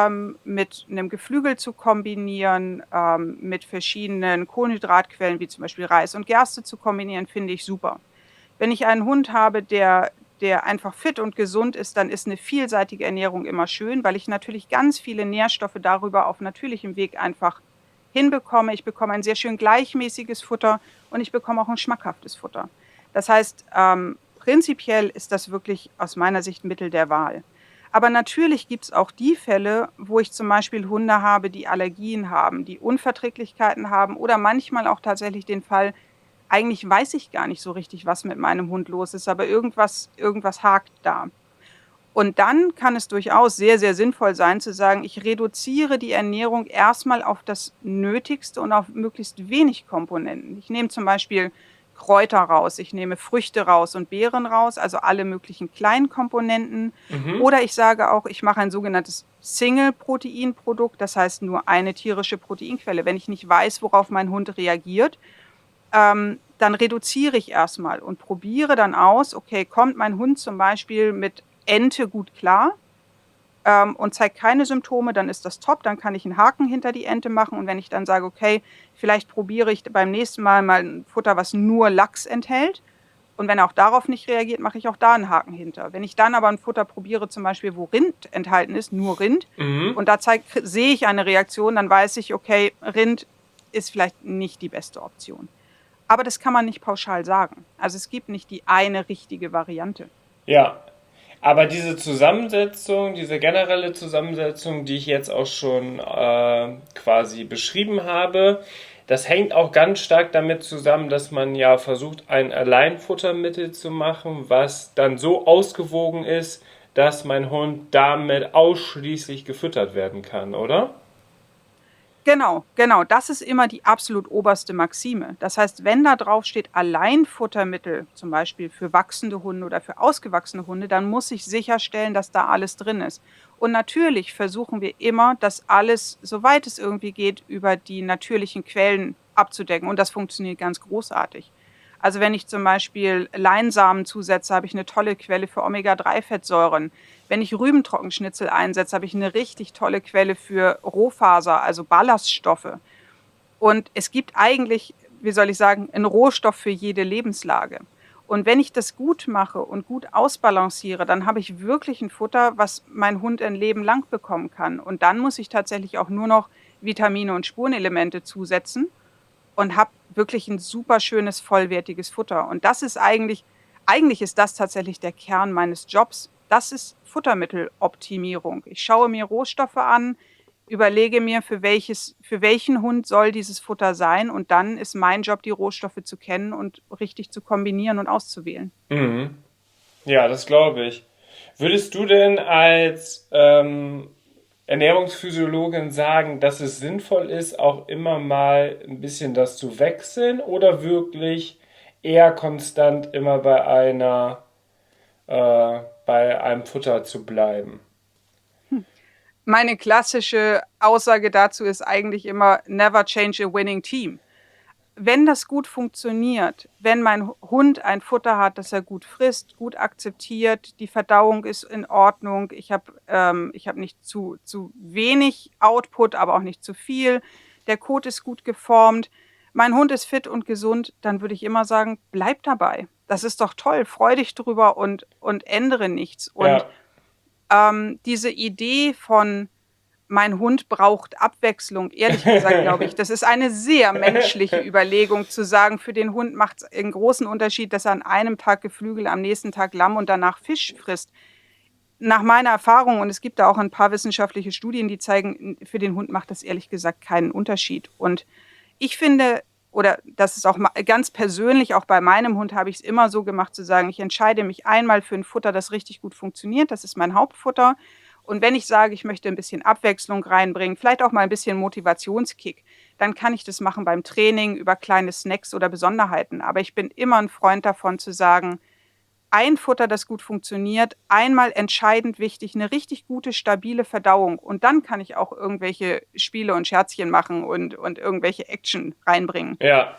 mit einem Geflügel zu kombinieren, mit verschiedenen Kohlenhydratquellen wie zum Beispiel Reis und Gerste zu kombinieren, finde ich super. Wenn ich einen Hund habe, der einfach fit und gesund ist, dann ist eine vielseitige Ernährung immer schön, weil ich natürlich ganz viele Nährstoffe darüber auf natürlichem Weg einfach hinbekomme. Ich bekomme ein sehr schön gleichmäßiges Futter und ich bekomme auch ein schmackhaftes Futter. Das heißt, prinzipiell ist das wirklich aus meiner Sicht Mittel der Wahl. Aber natürlich gibt es auch die Fälle, wo ich zum Beispiel Hunde habe, die Allergien haben, die Unverträglichkeiten haben oder manchmal auch tatsächlich den Fall, eigentlich weiß ich gar nicht so richtig, was mit meinem Hund los ist, aber irgendwas hakt da. Und dann kann es durchaus sehr, sehr sinnvoll sein zu sagen, ich reduziere die Ernährung erstmal auf das Nötigste und auf möglichst wenig Komponenten. Ich nehme zum Beispiel Kräuter raus, ich nehme Früchte raus und Beeren raus, also alle möglichen kleinen Komponenten. Mhm. Oder ich sage auch, ich mache ein sogenanntes Single-Proteinprodukt, das heißt nur eine tierische Proteinquelle. Wenn ich nicht weiß, worauf mein Hund reagiert, dann reduziere ich erstmal und probiere dann aus, okay, kommt mein Hund zum Beispiel mit Ente gut klar, und zeigt keine Symptome, dann ist das top, dann kann ich einen Haken hinter die Ente machen und wenn ich dann sage: „Okay, vielleicht probiere ich beim nächsten Mal 'n Futter, was nur Lachs enthält“, und wenn er auch darauf nicht reagiert, mache ich auch da einen Haken hinter. Wenn ich dann aber ein Futter probiere, zum Beispiel, wo Rind enthalten ist, nur Rind, Mhm. und da sehe ich eine Reaktion, dann weiß ich, okay, Rind ist vielleicht nicht die beste Option. Aber das kann man nicht pauschal sagen. Also, es gibt nicht die eine richtige Variante. Ja, aber diese Zusammensetzung, diese generelle Zusammensetzung, die ich jetzt auch schon quasi beschrieben habe, das hängt auch ganz stark damit zusammen, dass man ja versucht, ein Alleinfuttermittel zu machen, was dann so ausgewogen ist, dass mein Hund damit ausschließlich gefüttert werden kann, oder? Genau, genau. Das ist immer die absolut oberste Maxime. Das heißt, wenn da drauf steht Alleinfuttermittel, zum Beispiel für wachsende Hunde oder für ausgewachsene Hunde, dann muss ich sicherstellen, dass da alles drin ist. Und natürlich versuchen wir immer, das alles, soweit es irgendwie geht, über die natürlichen Quellen abzudecken. Und das funktioniert ganz großartig. Also wenn ich zum Beispiel Leinsamen zusetze, habe ich eine tolle Quelle für Omega-3-Fettsäuren. Wenn ich Rübentrockenschnitzel einsetze, habe ich eine richtig tolle Quelle für Rohfaser, also Ballaststoffe. Und es gibt eigentlich, wie soll ich sagen, 'n Rohstoff für jede Lebenslage. Und wenn ich das gut mache und gut ausbalanciere, dann habe ich wirklich ein Futter, was mein Hund ein Leben lang bekommen kann. Und dann muss ich tatsächlich auch nur noch Vitamine und Spurenelemente zusetzen und habe wirklich ein super schönes, vollwertiges Futter. Und das ist eigentlich ist das tatsächlich der Kern meines Jobs. Das ist Futtermitteloptimierung. Ich schaue mir Rohstoffe an, überlege mir, für welchen Hund soll dieses Futter sein, und dann ist mein Job, die Rohstoffe zu kennen und richtig zu kombinieren und auszuwählen. Mhm. Ja, das glaube ich. Würdest du denn als Ernährungsphysiologin sagen, dass es sinnvoll ist, auch immer mal ein bisschen das zu wechseln oder wirklich eher konstant immer bei einem Futter zu bleiben? Meine klassische Aussage dazu ist eigentlich immer: „Never change a winning team." Wenn das gut funktioniert, wenn mein Hund ein Futter hat, das er gut frisst, gut akzeptiert, die Verdauung ist in Ordnung, ich habe nicht zu wenig Output, aber auch nicht zu viel, der Kot ist gut geformt, mein Hund ist fit und gesund, dann würde ich immer sagen: „Bleib dabei. Das ist doch toll. Freu dich drüber und ändere nichts." Und, Ja, diese Idee von: „Mein Hund braucht Abwechslung", ehrlich gesagt, glaube ich, das ist eine sehr menschliche Überlegung zu sagen, für den Hund macht's 'n großen Unterschied, dass er an einem Tag Geflügel, am nächsten Tag Lamm und danach Fisch frisst. Nach meiner Erfahrung, und es gibt da auch ein paar wissenschaftliche Studien, die zeigen, für den Hund macht das ehrlich gesagt keinen Unterschied. Und ich finde, oder das ist auch ganz persönlich, auch bei meinem Hund habe ich es immer so gemacht, zu sagen, ich entscheide mich einmal für ein Futter, das richtig gut funktioniert. Das ist mein Hauptfutter. Und wenn ich sage, ich möchte ein bisschen Abwechslung reinbringen, vielleicht auch mal ein bisschen Motivationskick, dann kann ich das machen beim Training über kleine Snacks oder Besonderheiten. Aber ich bin immer ein Freund davon zu sagen, ein Futter, das gut funktioniert, einmal entscheidend wichtig, eine richtig gute, stabile Verdauung. Und dann kann ich auch irgendwelche Spiele und Scherzchen machen und irgendwelche Action reinbringen. ja,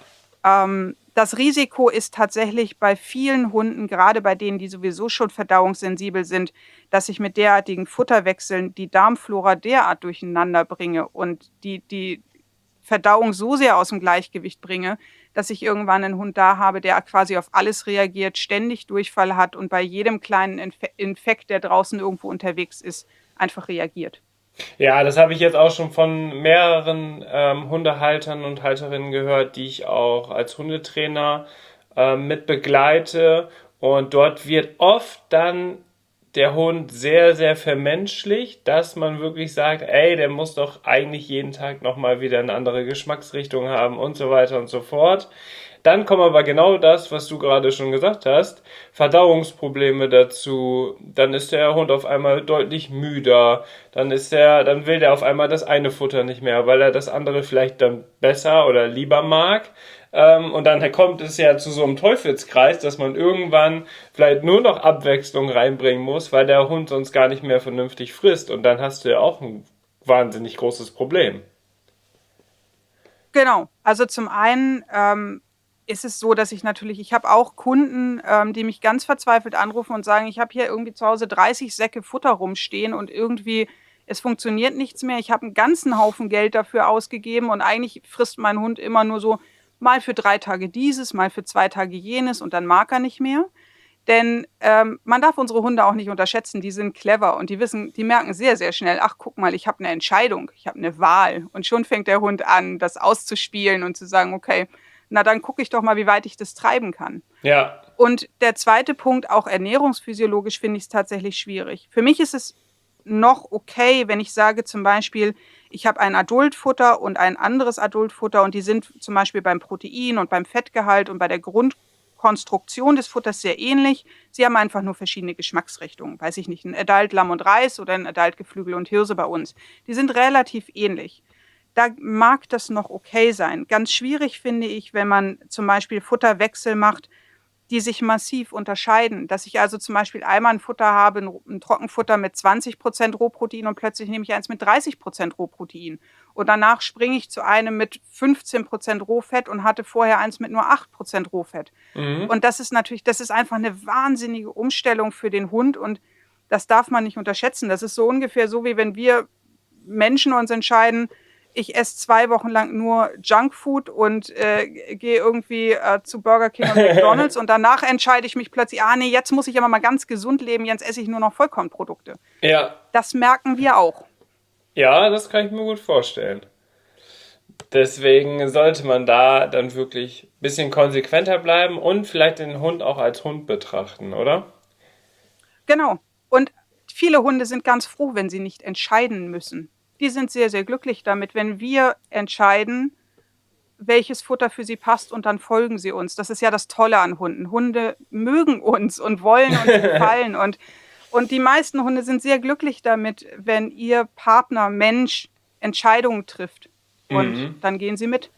Das Risiko ist tatsächlich bei vielen Hunden, gerade bei denen, die sowieso schon verdauungssensibel sind, dass ich mit derartigen Futterwechseln die Darmflora derart durcheinander bringe und die Verdauung so sehr aus dem Gleichgewicht bringe, dass ich irgendwann einen Hund da habe, der quasi auf alles reagiert, ständig Durchfall hat und bei jedem kleinen Infekt, der draußen irgendwo unterwegs ist, einfach reagiert. ja, das habe ich jetzt auch schon von mehreren Hundehaltern und Halterinnen gehört, die ich auch als Hundetrainer mit begleite. Und dort wird oft dann der Hund sehr, sehr vermenschlicht, dass man wirklich sagt, ey, der muss doch eigentlich jeden Tag nochmal wieder eine andere Geschmacksrichtung haben und so weiter und so fort. Dann kommt aber genau das, was du gerade schon gesagt hast, Verdauungsprobleme dazu. Dann ist der Hund auf einmal deutlich müder. Dann will der auf einmal das eine Futter nicht mehr, weil er das andere vielleicht dann besser oder lieber mag. Und dann kommt es ja zu so einem Teufelskreis, dass man irgendwann vielleicht nur noch Abwechslung reinbringen muss, weil der Hund sonst gar nicht mehr vernünftig frisst. Und dann hast du ja auch ein wahnsinnig großes Problem. Genau. Also, zum einen, ist es so, dass ich habe auch Kunden, die mich ganz verzweifelt anrufen und sagen: „Ich habe hier irgendwie zu Hause 30 Säcke Futter rumstehen und irgendwie es funktioniert nichts mehr. Ich habe einen ganzen Haufen Geld dafür ausgegeben und eigentlich frisst mein Hund immer nur so mal für 3 Tage dieses, mal für 2 Tage jenes und dann mag er nicht mehr." Denn, man darf unsere Hunde auch nicht unterschätzen, die sind clever und die merken sehr, sehr schnell: „Ach, guck mal, ich habe eine Entscheidung, ich habe eine Wahl." Und schon fängt der Hund an, das auszuspielen und zu sagen: „Okay, na, dann gucke ich doch mal, wie weit ich das treiben kann." Ja, Und der zweite Punkt, auch ernährungsphysiologisch finde ich es tatsächlich schwierig. Für mich ist es noch okay, wenn ich sage zum Beispiel, ich habe ein Adultfutter und ein anderes Adultfutter und die sind zum Beispiel beim Protein und beim Fettgehalt und bei der Grundkonstruktion des Futters sehr ähnlich. Sie haben einfach nur verschiedene Geschmacksrichtungen. Weiß ich nicht, ein Adult Lamm und Reis oder ein Adult Geflügel und Hirse bei uns. Die sind relativ ähnlich. Da mag das noch okay sein. Ganz schwierig finde ich, wenn man zum Beispiel Futterwechsel macht, die sich massiv unterscheiden. Dass ich also zum Beispiel einmal ein Futter habe, ein Trockenfutter mit 20% Rohprotein, und plötzlich nehme ich eins mit 30% Rohprotein. Und danach springe ich zu einem mit 15% Rohfett und hatte vorher eins mit nur 8% Rohfett. mhm. Und das ist einfach eine wahnsinnige Umstellung für den Hund, und das darf man nicht unterschätzen. Das ist so ungefähr so, wie wenn wir Menschen uns entscheiden, ich esse 2 Wochen lang nur Junkfood und, gehe irgendwie, zu Burger King und McDonald's, und danach entscheide ich mich plötzlich: „Ah ne, jetzt muss ich aber mal ganz gesund leben, jetzt esse ich nur noch Ja, Das merken wir auch. ja, das kann ich mir gut vorstellen. Deswegen sollte man da dann wirklich ein bisschen konsequenter bleiben und vielleicht den Hund auch als Hund betrachten, oder? Genau. Und viele Hunde sind ganz froh, wenn sie nicht entscheiden müssen. Die sind sehr, sehr glücklich damit, wenn wir entscheiden, welches Futter für sie passt und dann folgen sie uns. Das ist ja das Tolle an Hunden. Hunde mögen uns und wollen uns gefallen und die meisten Hunde sind sehr glücklich damit, wenn ihr Partner Mensch Entscheidungen trifft und Mhm. dann gehen sie mit.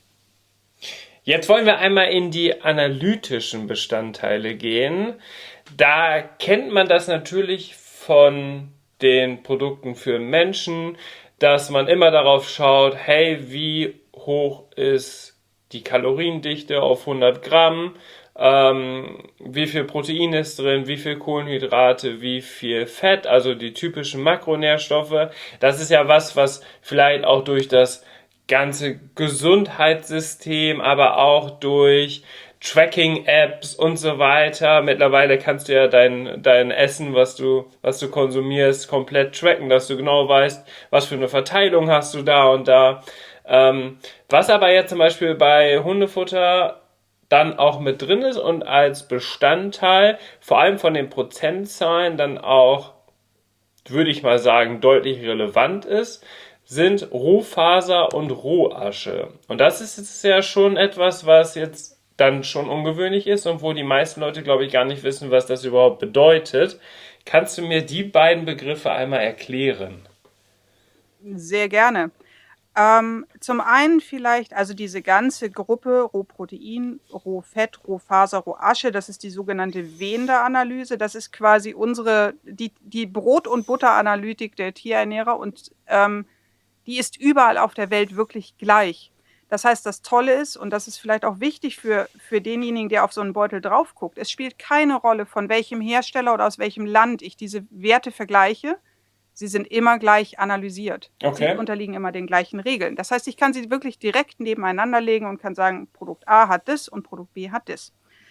Jetzt wollen wir einmal in die analytischen Bestandteile gehen. Da kennt man das natürlich von den Produkten für Menschen, dass man immer darauf schaut, hey, wie hoch ist die Kaloriendichte auf 100 Gramm, wie viel Protein ist drin, wie viel Kohlenhydrate, wie viel Fett, also die typischen Makronährstoffe. Das ist ja was vielleicht auch durch das ganze Gesundheitssystem, aber auch durch Tracking-Apps und so weiter. Mittlerweile kannst du ja dein Essen, was du konsumierst, komplett tracken, dass du genau weißt, was für eine Verteilung hast du da und da. Was aber jetzt zum Beispiel bei Hundefutter dann auch mit drin ist und als Bestandteil, vor allem von den Prozentzahlen, dann auch, würde ich mal sagen, deutlich relevant ist, sind Rohfaser und Rohasche. Und das ist jetzt ja schon etwas, was jetzt dann schon ungewöhnlich ist und wo die meisten Leute, glaube ich, gar nicht wissen, was das überhaupt bedeutet. Kannst du mir die beiden Begriffe einmal erklären? Sehr gerne. Zum einen vielleicht, also diese ganze Gruppe Rohprotein, Rohfett, Rohfaser, Rohasche, das ist die sogenannte Wender-Analyse. Das ist quasi die Brot- und Butteranalytik der Tierernährer und die ist überall auf der Welt wirklich gleich. Das heißt, das Tolle ist, und das ist vielleicht auch wichtig für denjenigen, der auf so einen Beutel drauf guckt, es spielt keine Rolle, von welchem Hersteller oder aus welchem Land ich diese Werte vergleiche. Sie sind immer gleich analysiert. Sie Okay. unterliegen immer den gleichen Regeln. Das heißt, ich kann sie wirklich direkt nebeneinander legen und kann sagen, Produkt A hat das und Produkt B hat das.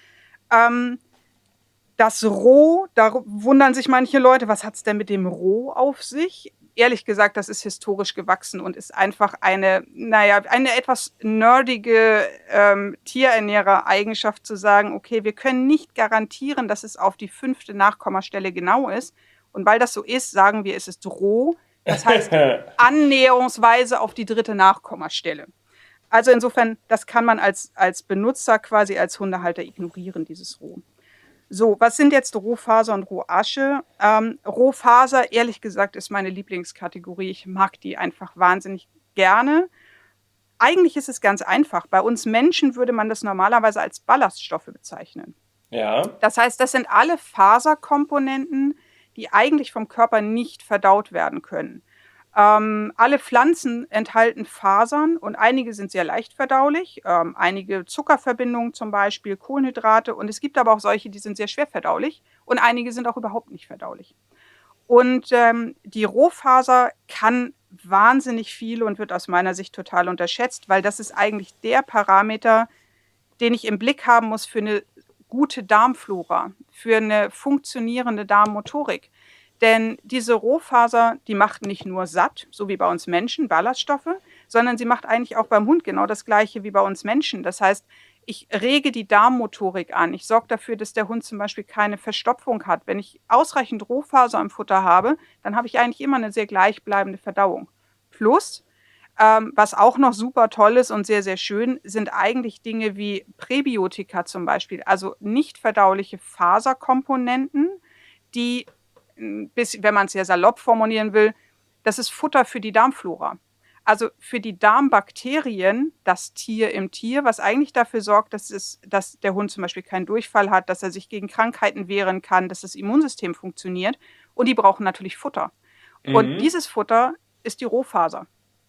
Das Roh, da wundern sich manche Leute, was hat es denn mit dem Roh auf sich? Ehrlich gesagt, das ist historisch gewachsen und ist einfach eine etwas nerdige Tierernährer-Eigenschaft zu sagen, okay, wir können nicht garantieren, dass es auf die 5. Nachkommastelle genau ist. Und weil das so ist, sagen wir, es ist roh. Das heißt, annäherungsweise auf die 3. Nachkommastelle. Also insofern, das kann man als Benutzer quasi als Hundehalter ignorieren, dieses Roh. So, was sind jetzt Rohfaser und Rohasche? Rohfaser, ehrlich gesagt, ist meine Lieblingskategorie. Ich mag die einfach wahnsinnig gerne. Eigentlich ist es ganz einfach. Bei uns Menschen würde man das normalerweise als Ballaststoffe bezeichnen. Ja. Das heißt, das sind alle Faserkomponenten, die eigentlich vom Körper nicht verdaut werden können. Alle Pflanzen enthalten Fasern und einige sind sehr leicht verdaulich, einige Zuckerverbindungen zum Beispiel, Kohlenhydrate und es gibt aber auch solche, die sind sehr schwer verdaulich und einige sind auch überhaupt nicht verdaulich. Und die Rohfaser kann wahnsinnig viel und wird aus meiner Sicht total unterschätzt, weil das ist eigentlich der Parameter, den ich im Blick haben muss für eine gute Darmflora, für eine funktionierende Darmmotorik. Denn diese Rohfaser, die macht nicht nur satt, so wie bei uns Menschen, Ballaststoffe, sondern sie macht eigentlich auch beim Hund genau das Gleiche wie bei uns Menschen. Das heißt, ich rege die Darmmotorik an. Ich sorge dafür, dass der Hund zum Beispiel keine Verstopfung hat. Wenn ich ausreichend Rohfaser im Futter habe, dann habe ich eigentlich immer eine sehr gleichbleibende Verdauung. Plus, was auch noch super toll ist und sehr, sehr schön, sind eigentlich Dinge wie Präbiotika zum Beispiel, also nicht verdauliche Faserkomponenten, die, wenn man es sehr salopp formulieren will, das ist Futter für die Darmflora. Also für die Darmbakterien, das Tier im Tier, was eigentlich dafür sorgt, dass der Hund zum Beispiel keinen Durchfall hat, dass er sich gegen Krankheiten wehren kann, dass das Immunsystem funktioniert. Und die brauchen natürlich Futter. Und Mhm. dieses Futter ist die Rohfaser.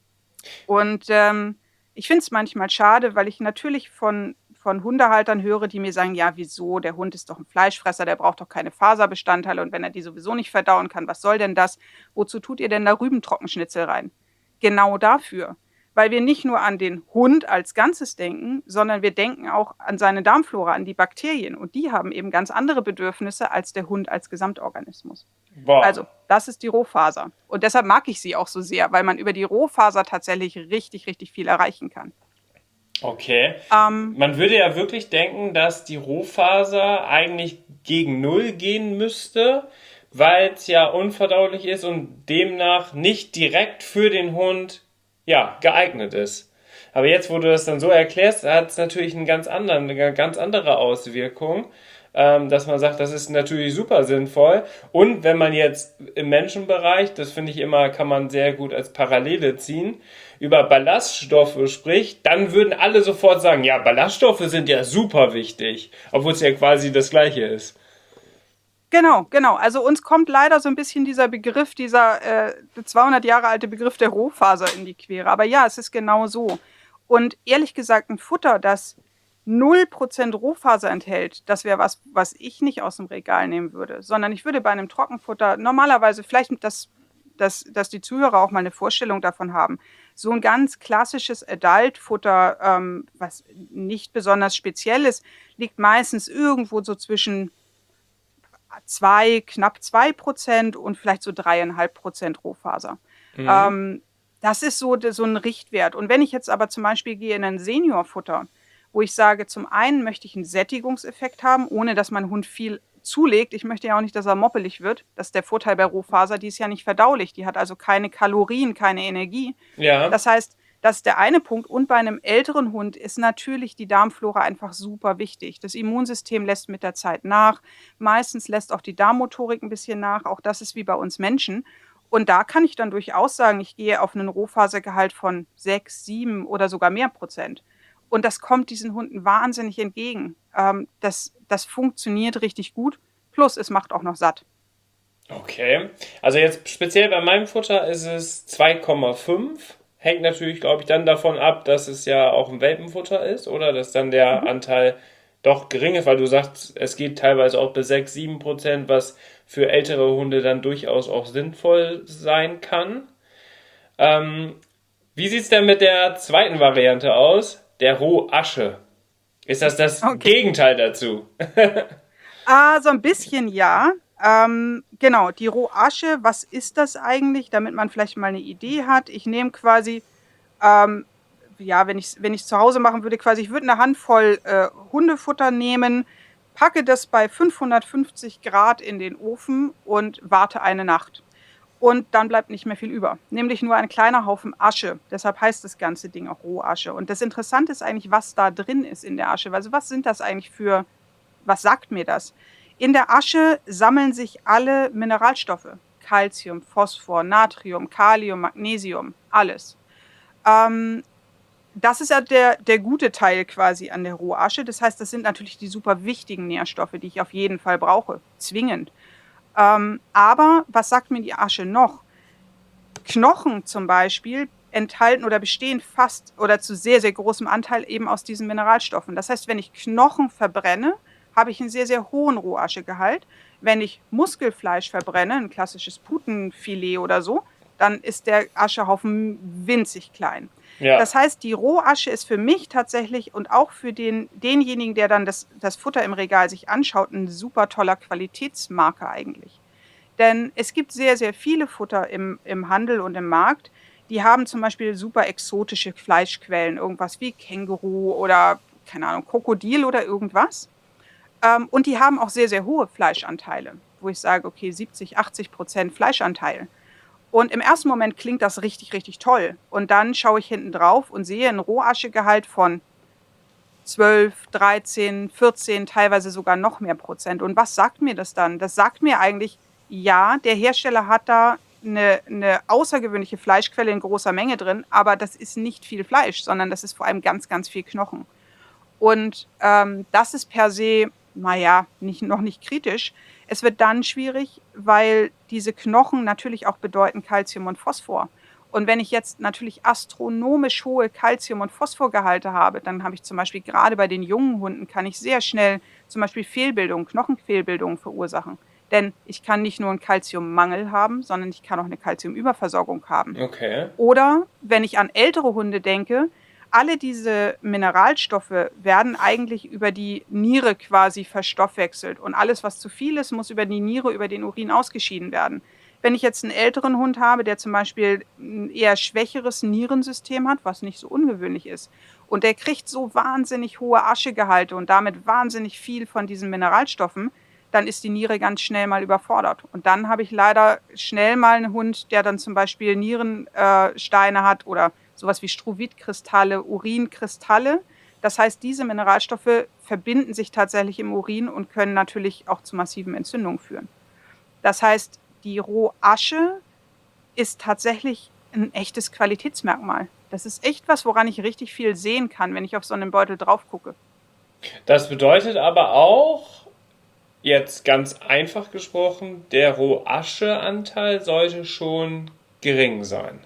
Und ich finde es manchmal schade, weil ich natürlich von Hundehaltern höre, die mir sagen, ja, wieso, der Hund ist doch ein Fleischfresser, der braucht doch keine Faserbestandteile und wenn er die sowieso nicht verdauen kann, was soll denn das? Wozu tut ihr denn da Rübentrockenschnitzel rein? Genau dafür, weil wir nicht nur an den Hund als Ganzes denken, sondern wir denken auch an seine Darmflora, an die Bakterien. Und die haben eben ganz andere Bedürfnisse als der Hund als Gesamtorganismus. Boah. Also, das ist die Rohfaser. Und deshalb mag ich sie auch so sehr, weil man über die Rohfaser tatsächlich richtig, richtig viel erreichen kann. Okay. Ähm, Man würde ja wirklich denken, dass die Rohfaser eigentlich gegen Null gehen müsste, weil es ja unverdaulich ist und demnach nicht direkt für den Hund, ja, geeignet ist. Aber jetzt, wo du das dann so erklärst, hat es natürlich eine ganz andere Auswirkung, dass man sagt, das ist natürlich super sinnvoll. Und wenn man jetzt im Menschenbereich, das finde ich immer, kann man sehr gut als Parallele ziehen, über Ballaststoffe spricht, dann würden alle sofort sagen, ja, Ballaststoffe sind ja super wichtig, obwohl es ja quasi das Gleiche ist. Genau, genau. Also uns kommt leider so ein bisschen dieser Begriff, dieser 200 Jahre alte Begriff der Rohfaser in die Quere. Aber ja, es ist genau so. Und ehrlich gesagt, ein Futter, das 0% Rohfaser enthält, das wäre was, was ich nicht aus dem Regal nehmen würde, sondern ich würde bei einem Trockenfutter normalerweise, vielleicht, dass die Zuhörer auch mal eine Vorstellung davon haben, so ein ganz klassisches Adult-Futter, was nicht besonders speziell ist, liegt meistens irgendwo so zwischen knapp 2% und vielleicht so 3,5% Rohfaser. Mhm. Das ist so ein Richtwert. Und wenn ich jetzt aber zum Beispiel gehe in ein Seniorfutter, wo ich sage, zum einen möchte ich einen Sättigungseffekt haben, ohne dass mein Hund viel zulegt. Ich möchte ja auch nicht, dass er moppelig wird. Das ist der Vorteil bei Rohfaser, die ist ja nicht verdaulich. Die hat also keine Kalorien, keine Energie. Ja. Das heißt, das ist der eine Punkt. Und bei einem älteren Hund ist natürlich die Darmflora einfach super wichtig. Das Immunsystem lässt mit der Zeit nach. Meistens lässt auch die Darmmotorik ein bisschen nach. Auch das ist wie bei uns Menschen. Und da kann ich dann durchaus sagen, ich gehe auf einen Rohfasergehalt von 6, 7 oder sogar mehr Prozent. Und das kommt diesen Hunden wahnsinnig entgegen. Das funktioniert richtig gut. Plus, es macht auch noch satt. Okay. Also jetzt speziell bei meinem Futter ist es 2,5. Hängt natürlich, glaube ich, dann davon ab, dass es ja auch ein Welpenfutter ist oder dass dann der Mhm. Anteil doch gering ist, weil du sagst, es geht teilweise auch bis 6, 7%, was für ältere Hunde dann durchaus auch sinnvoll sein kann. Ähm, Wie sieht's denn mit der zweiten Variante aus? Der Rohasche. Ist das Okay. Gegenteil dazu? So ein bisschen ja. Genau, die Rohasche, was ist das eigentlich, damit man vielleicht mal eine Idee hat? Ich nehme quasi, ähm, ja, wenn ich zu Hause machen würde, quasi, ich würde eine Handvoll Hundefutter nehmen, packe das bei 550 Grad in den Ofen und warte eine Nacht. Und dann bleibt nicht mehr viel über, nämlich nur ein kleiner Haufen Asche. Deshalb heißt das ganze Ding auch Rohasche. Und das Interessante ist eigentlich, was da drin ist in der Asche. Also was sind das eigentlich für, was sagt mir das? In der Asche sammeln sich alle Mineralstoffe. Calcium, Phosphor, Natrium, Kalium, Magnesium, alles. Ähm, Das ist ja der gute Teil quasi an der Rohasche. Das heißt, das sind natürlich die super wichtigen Nährstoffe, die ich auf jeden Fall brauche. Zwingend. Aber was sagt mir die Asche noch? Knochen zum Beispiel enthalten oder bestehen fast oder zu sehr, sehr großem Anteil eben aus diesen Mineralstoffen. Das heißt, wenn ich Knochen verbrenne, habe ich einen sehr, sehr hohen Rohaschegehalt. Wenn ich Muskelfleisch verbrenne, ein klassisches Putenfilet oder so, dann ist der Aschehaufen winzig klein. Ja. Das heißt, die Rohasche ist für mich tatsächlich und auch für denjenigen, der dann das Futter im Regal sich anschaut, ein super toller Qualitätsmarker eigentlich. Denn es gibt sehr, sehr viele Futter im Handel und im Markt, die haben zum Beispiel super exotische Fleischquellen, irgendwas wie Känguru oder, keine Ahnung, Krokodil oder irgendwas. Und die haben auch sehr, sehr hohe Fleischanteile, wo ich sage, okay, 70, 80% Fleischanteil. Und im ersten Moment klingt das richtig, richtig toll. Und dann schaue ich hinten drauf und sehe ein Rohaschegehalt von 12, 13, 14, teilweise sogar noch mehr Prozent. Und was sagt mir das dann? Das sagt mir eigentlich, ja, der Hersteller hat da eine außergewöhnliche Fleischquelle in großer Menge drin, aber das ist nicht viel Fleisch, sondern das ist vor allem ganz, ganz viel Knochen. Und das ist per se, naja, noch nicht kritisch. Es wird dann schwierig, weil diese Knochen natürlich auch bedeuten Calcium und Phosphor. Und wenn ich jetzt natürlich astronomisch hohe Calcium- und Phosphorgehalte habe, dann habe ich zum Beispiel gerade bei den jungen Hunden, kann ich sehr schnell zum Beispiel Fehlbildungen, Knochenfehlbildungen verursachen. Denn ich kann nicht nur einen Calciummangel haben, sondern ich kann auch eine Calciumüberversorgung haben. Okay. Oder wenn ich an ältere Hunde denke, alle diese Mineralstoffe werden eigentlich über die Niere quasi verstoffwechselt. Und alles, was zu viel ist, muss über die Niere, über den Urin ausgeschieden werden. Wenn ich jetzt einen älteren Hund habe, der zum Beispiel ein eher schwächeres Nierensystem hat, was nicht so ungewöhnlich ist, und der kriegt so wahnsinnig hohe Aschegehalte und damit wahnsinnig viel von diesen Mineralstoffen, dann ist die Niere ganz schnell mal überfordert. Und dann habe ich leider schnell mal einen Hund, der dann zum Beispiel Nierensteine hat oder sowas wie Struvit-Kristalle, Urinkristalle. Das heißt, diese Mineralstoffe verbinden sich tatsächlich im Urin und können natürlich auch zu massiven Entzündungen führen. Das heißt, die Rohasche ist tatsächlich ein echtes Qualitätsmerkmal. Das ist echt was, woran ich richtig viel sehen kann, wenn ich auf so einen Beutel drauf gucke. Das bedeutet aber auch, jetzt ganz einfach gesprochen, der Rohasche-Anteil sollte schon gering sein.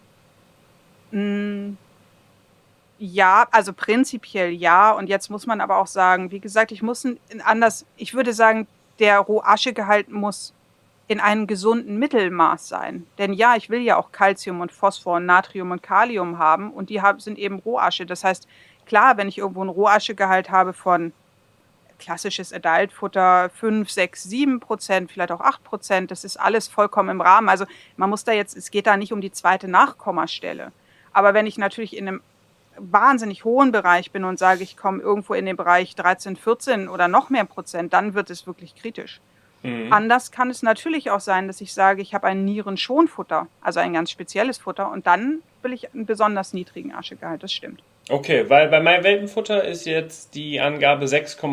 Ja, also prinzipiell ja. Und jetzt muss man aber auch sagen, wie gesagt, ich würde sagen, der Rohaschegehalt muss in einem gesunden Mittelmaß sein. Denn ja, ich will ja auch Calcium und Phosphor und Natrium und Kalium haben und die sind eben Rohasche. Das heißt, klar, wenn ich irgendwo einen Rohaschegehalt habe von klassisches Adultfutter 5, 6, 7%, vielleicht auch 8%, das ist alles vollkommen im Rahmen. Also es geht da nicht um die zweite Nachkommastelle. Aber wenn ich natürlich in einem wahnsinnig hohen Bereich bin und sage, ich komme irgendwo in den Bereich 13, 14 oder noch mehr Prozent, dann wird es wirklich kritisch. Anders kann es natürlich auch sein, dass ich sage, ich habe ein Nierenschonfutter, also ein ganz spezielles Futter und dann will ich einen besonders niedrigen Aschegehalt, das stimmt. Okay, weil bei meinem Welpenfutter ist jetzt die Angabe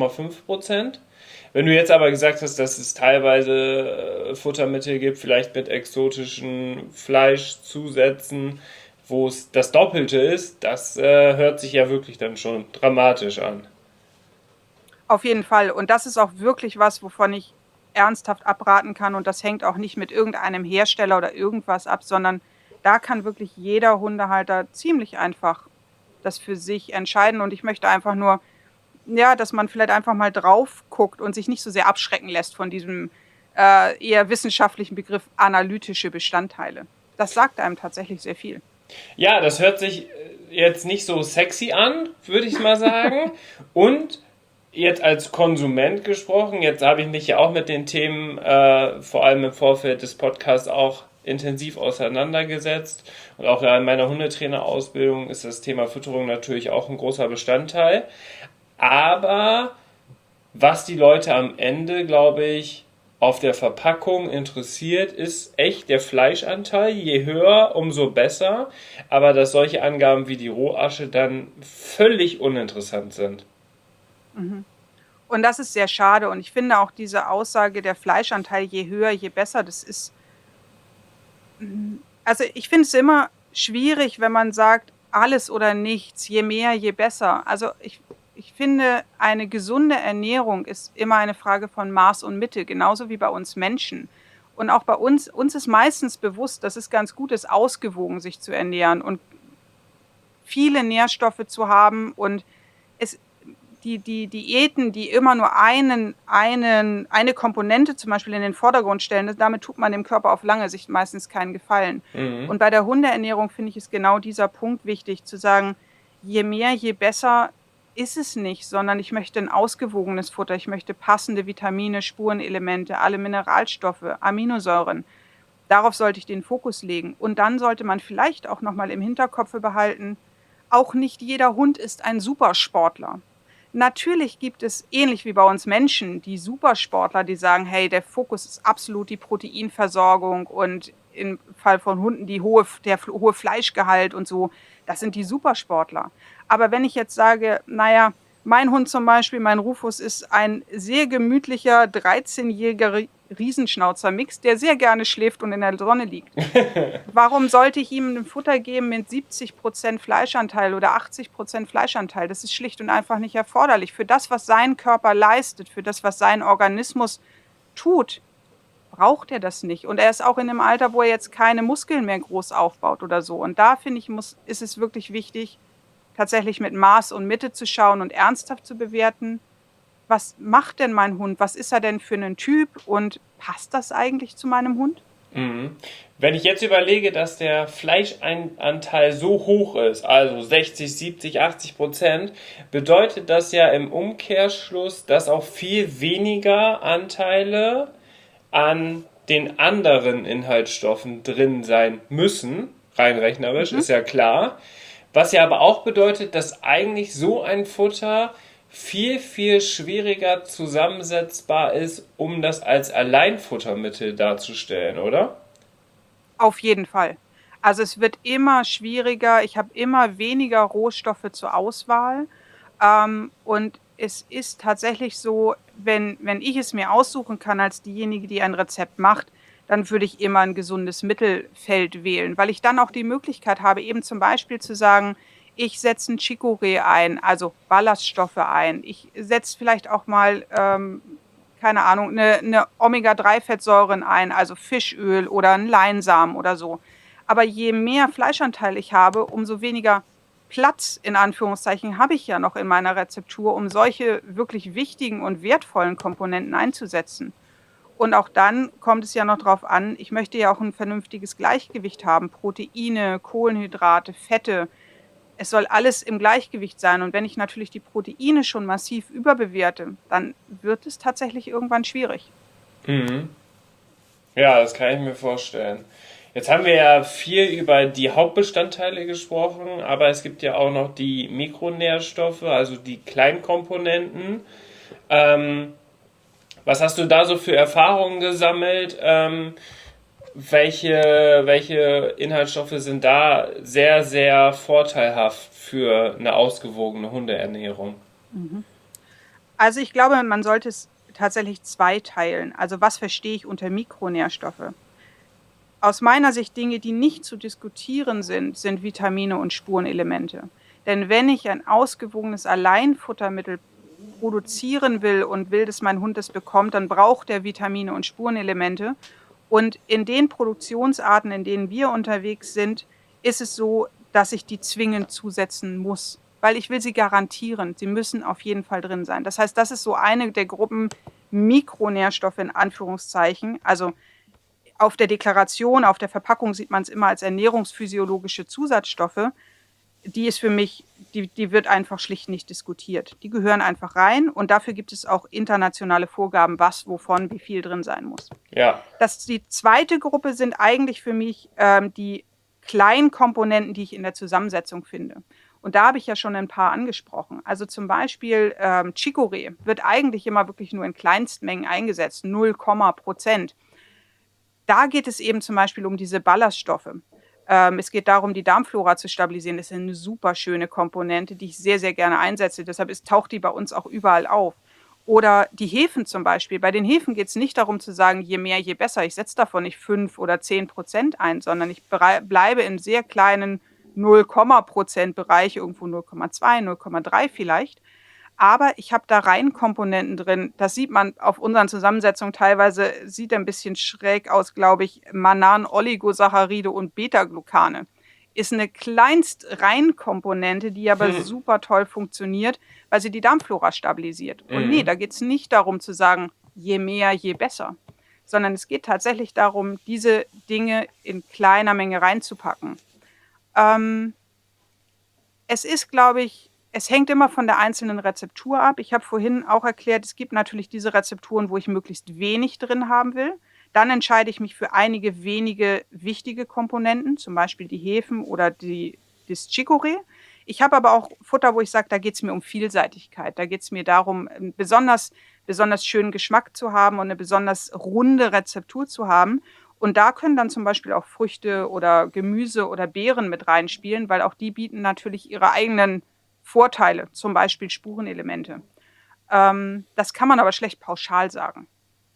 6,5%. Wenn du jetzt aber gesagt hast, dass es teilweise Futtermittel gibt, vielleicht mit exotischen Fleischzusätzen, wo es das Doppelte ist, das hört sich ja wirklich dann schon dramatisch an. Auf jeden Fall. Und das ist auch wirklich was, wovon ich ernsthaft abraten kann. Und das hängt auch nicht mit irgendeinem Hersteller oder irgendwas ab, sondern da kann wirklich jeder Hundehalter ziemlich einfach das für sich entscheiden. Und ich möchte einfach nur, ja, dass man vielleicht einfach mal drauf guckt und sich nicht so sehr abschrecken lässt von diesem eher wissenschaftlichen Begriff analytische Bestandteile. Das sagt einem tatsächlich sehr viel. Ja, das hört sich jetzt nicht so sexy an, würde ich mal sagen. Und jetzt als Konsument gesprochen, jetzt habe ich mich ja auch mit den Themen, vor allem im Vorfeld des Podcasts, auch intensiv auseinandergesetzt. Und auch in meiner Hundetrainerausbildung ist das Thema Fütterung natürlich auch ein großer Bestandteil. Aber was die Leute am Ende, glaube ich, auf der Verpackung interessiert, ist echt der Fleischanteil. Je höher, umso besser. Aber dass solche Angaben wie die Rohasche dann völlig uninteressant sind. Und das ist sehr schade. Und ich finde auch diese Aussage, der Fleischanteil, je höher, je besser, also ich finde es immer schwierig, wenn man sagt, alles oder nichts, je mehr, je besser. Also ich finde, eine gesunde Ernährung ist immer eine Frage von Maß und Mitte, genauso wie bei uns Menschen. Und auch bei uns ist meistens bewusst, dass es ganz gut ist, ausgewogen sich zu ernähren und viele Nährstoffe zu haben und die Diäten, die immer nur eine Komponente zum Beispiel in den Vordergrund stellen, damit tut man dem Körper auf lange Sicht meistens keinen Gefallen. Und bei der Hundeernährung finde ich es genau dieser Punkt wichtig, zu sagen, je mehr, je besser ist es nicht, sondern ich möchte ein ausgewogenes Futter, ich möchte passende Vitamine, Spurenelemente, alle Mineralstoffe, Aminosäuren. Darauf sollte ich den Fokus legen. Und dann sollte man vielleicht auch nochmal im Hinterkopf behalten, auch nicht jeder Hund ist ein Supersportler. Natürlich gibt es, ähnlich wie bei uns Menschen, die Supersportler, die sagen, hey, der Fokus ist absolut die Proteinversorgung und im Fall von Hunden der hohe Fleischgehalt und so, das sind die Supersportler. Aber wenn ich jetzt sage, naja, mein Hund zum Beispiel, mein Rufus, ist ein sehr gemütlicher 13-jähriger Riesenschnauzer-Mix, der sehr gerne schläft und in der Sonne liegt. Warum sollte ich ihm ein Futter geben mit 70% Fleischanteil oder 80% Fleischanteil? Das ist schlicht und einfach nicht erforderlich. Für das, was sein Körper leistet, für das, was sein Organismus tut, braucht er das nicht. Und er ist auch in einem Alter, wo er jetzt keine Muskeln mehr groß aufbaut oder so. Und da, finde ich, ist es wirklich wichtig, tatsächlich mit Maß und Mitte zu schauen und ernsthaft zu bewerten. was macht denn mein Hund? Was ist er denn für ein Typ und passt das eigentlich zu meinem Hund? Mhm. Wenn ich jetzt überlege, dass der Fleischanteil so hoch ist, also 60, 70, 80%, bedeutet das ja im Umkehrschluss, dass auch viel weniger Anteile an den anderen Inhaltsstoffen drin sein müssen, rein rechnerisch, Mhm. ist ja klar. Was ja aber auch bedeutet, dass eigentlich so ein Futter viel, viel schwieriger zusammensetzbar ist, um das als Alleinfuttermittel darzustellen, oder? Auf jeden Fall. Also, es wird immer schwieriger. Ich habe immer weniger Rohstoffe zur Auswahl. Und es ist tatsächlich so, wenn ich es mir aussuchen kann als diejenige, die ein Rezept macht, dann würde ich immer ein gesundes Mittelfeld wählen, weil ich dann auch die Möglichkeit habe, eben zum Beispiel zu sagen: „Ich setze 'n Chicorée ein, also Ballaststoffe ein. Ich setze vielleicht auch mal, keine Ahnung, 'ne Omega-3-Fettsäuren ein, also Fischöl oder 'n Leinsamen oder so.“ Aber je mehr Fleischanteil ich habe, umso weniger Platz in Anführungszeichen habe ich ja noch in meiner Rezeptur, um solche wirklich wichtigen und wertvollen Komponenten einzusetzen. Und auch dann kommt es ja noch drauf an, ich möchte ja auch 'n vernünftiges Gleichgewicht haben, Proteine, Kohlenhydrate, Fette. Es soll alles im Gleichgewicht sein. Und wenn ich natürlich die Proteine schon massiv überbewerte, dann wird es tatsächlich irgendwann schwierig. Mhm. Ja, das kann ich mir vorstellen. Jetzt haben wir ja viel über die Hauptbestandteile gesprochen, aber es gibt ja auch noch die Mikronährstoffe, also die Kleinkomponenten. Ähm, Was hast du da so für Erfahrungen gesammelt? Welche Inhaltsstoffe sind da sehr, sehr vorteilhaft für eine ausgewogene Hundeernährung? Mhm. Also, ich glaube, man sollte es tatsächlich zweiteilen. Also, was verstehe ich unter Mikronährstoffe? Aus meiner Sicht Dinge, die nicht zu diskutieren sind, sind Vitamine und Spurenelemente. Denn wenn ich ein ausgewogenes Alleinfuttermittel produzieren will und will, dass mein Hund es bekommt, dann braucht er Vitamine und Spurenelemente. Und in den Produktionsarten, in denen wir unterwegs sind, ist es so, dass ich die zwingend zusetzen muss, weil ich will sie garantieren. Sie müssen auf jeden Fall drin sein. Das heißt, das ist so eine der Gruppen Mikronährstoffe in Anführungszeichen. Also auf der Deklaration, auf der Verpackung sieht man es immer als ernährungsphysiologische Zusatzstoffe. Die ist für mich die wird einfach schlicht nicht diskutiert. Die gehören einfach rein und dafür gibt es auch internationale Vorgaben, was, wovon, wie viel drin sein muss. Ja. Die zweite Gruppe sind eigentlich für mich, die kleinen Komponenten, die ich in der Zusammensetzung finde. Und da habe ich ja schon ein paar angesprochen. Also, zum Beispiel, Chicorée wird eigentlich immer wirklich nur in Kleinstmengen eingesetzt, 0, Da geht es eben zum Beispiel um diese Ballaststoffe. Es geht darum, die Darmflora zu stabilisieren. Das ist eine super schöne Komponente, die ich sehr, sehr gerne einsetze. Deshalb taucht die bei uns auch überall auf. Oder die Hefen zum Beispiel. Bei den Hefen geht es nicht darum zu sagen, je mehr, je besser. Ich setze davon nicht 5 oder 10% ein, sondern ich bleibe im sehr kleinen 0, Bereich, irgendwo 0,2, 0,3 vielleicht. Aber ich habe da Reihenkomponenten drin. Das sieht man auf unseren Zusammensetzungen teilweise, sieht ein bisschen schräg aus, glaube ich. Manan, Oligosaccharide und Beta-Glucane. Ist eine Kleinstreihenkomponente, die aber Hm. super toll funktioniert, weil sie die Darmflora stabilisiert. Und nee, Mhm. da geht's nicht darum zu sagen, je mehr, je besser, sondern es geht tatsächlich darum, diese Dinge in kleiner Menge reinzupacken. Ähm, Es ist, glaube ich, es hängt immer von der einzelnen Rezeptur ab. Ich habe vorhin auch erklärt, es gibt natürlich diese Rezepturen, wo ich möglichst wenig drin haben will. Dann entscheide ich mich für einige wenige wichtige Komponenten, zum Beispiel die Hefen oder das Chicorée. Ich habe aber auch Futter, wo ich sage, da geht es mir um Vielseitigkeit. Da geht es mir darum, 'n besonders schönen Geschmack zu haben und eine besonders runde Rezeptur zu haben. Und da können dann zum Beispiel auch Früchte oder Gemüse oder Beeren mit reinspielen, weil auch die bieten natürlich ihre eigenen Vorteile, zum Beispiel Spurenelemente. Das kann man aber schlecht pauschal sagen.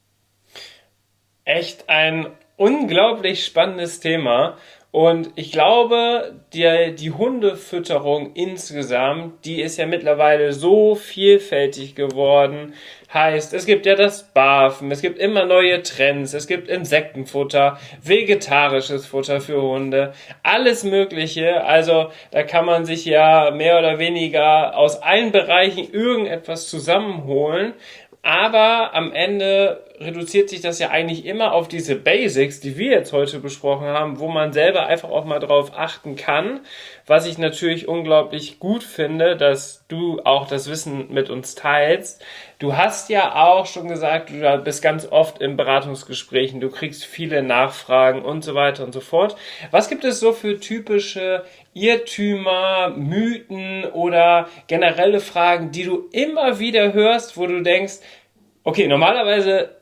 Echt ein unglaublich spannendes Thema. Und ich glaube, die Hundefütterung insgesamt, die ist ja mittlerweile so vielfältig geworden, Heißt, es gibt ja das Barfen, es gibt immer neue Trends, es gibt Insektenfutter, vegetarisches Futter für Hunde, alles Mögliche. Also da kann man sich ja mehr oder weniger aus allen Bereichen irgendetwas zusammenholen. Aber am Ende reduziert sich das ja eigentlich immer auf diese Basics, die wir jetzt heute besprochen haben, wo man selber einfach auch mal drauf achten kann. Was ich natürlich unglaublich gut finde, dass du auch das Wissen mit uns teilst. Du hast ja auch schon gesagt, du bist ganz oft in Beratungsgesprächen, du kriegst viele Nachfragen und so weiter und so fort. Was gibt es so für typische Irrtümer, Mythen oder generelle Fragen, die du immer wieder hörst, wo du denkst, okay, normalerweise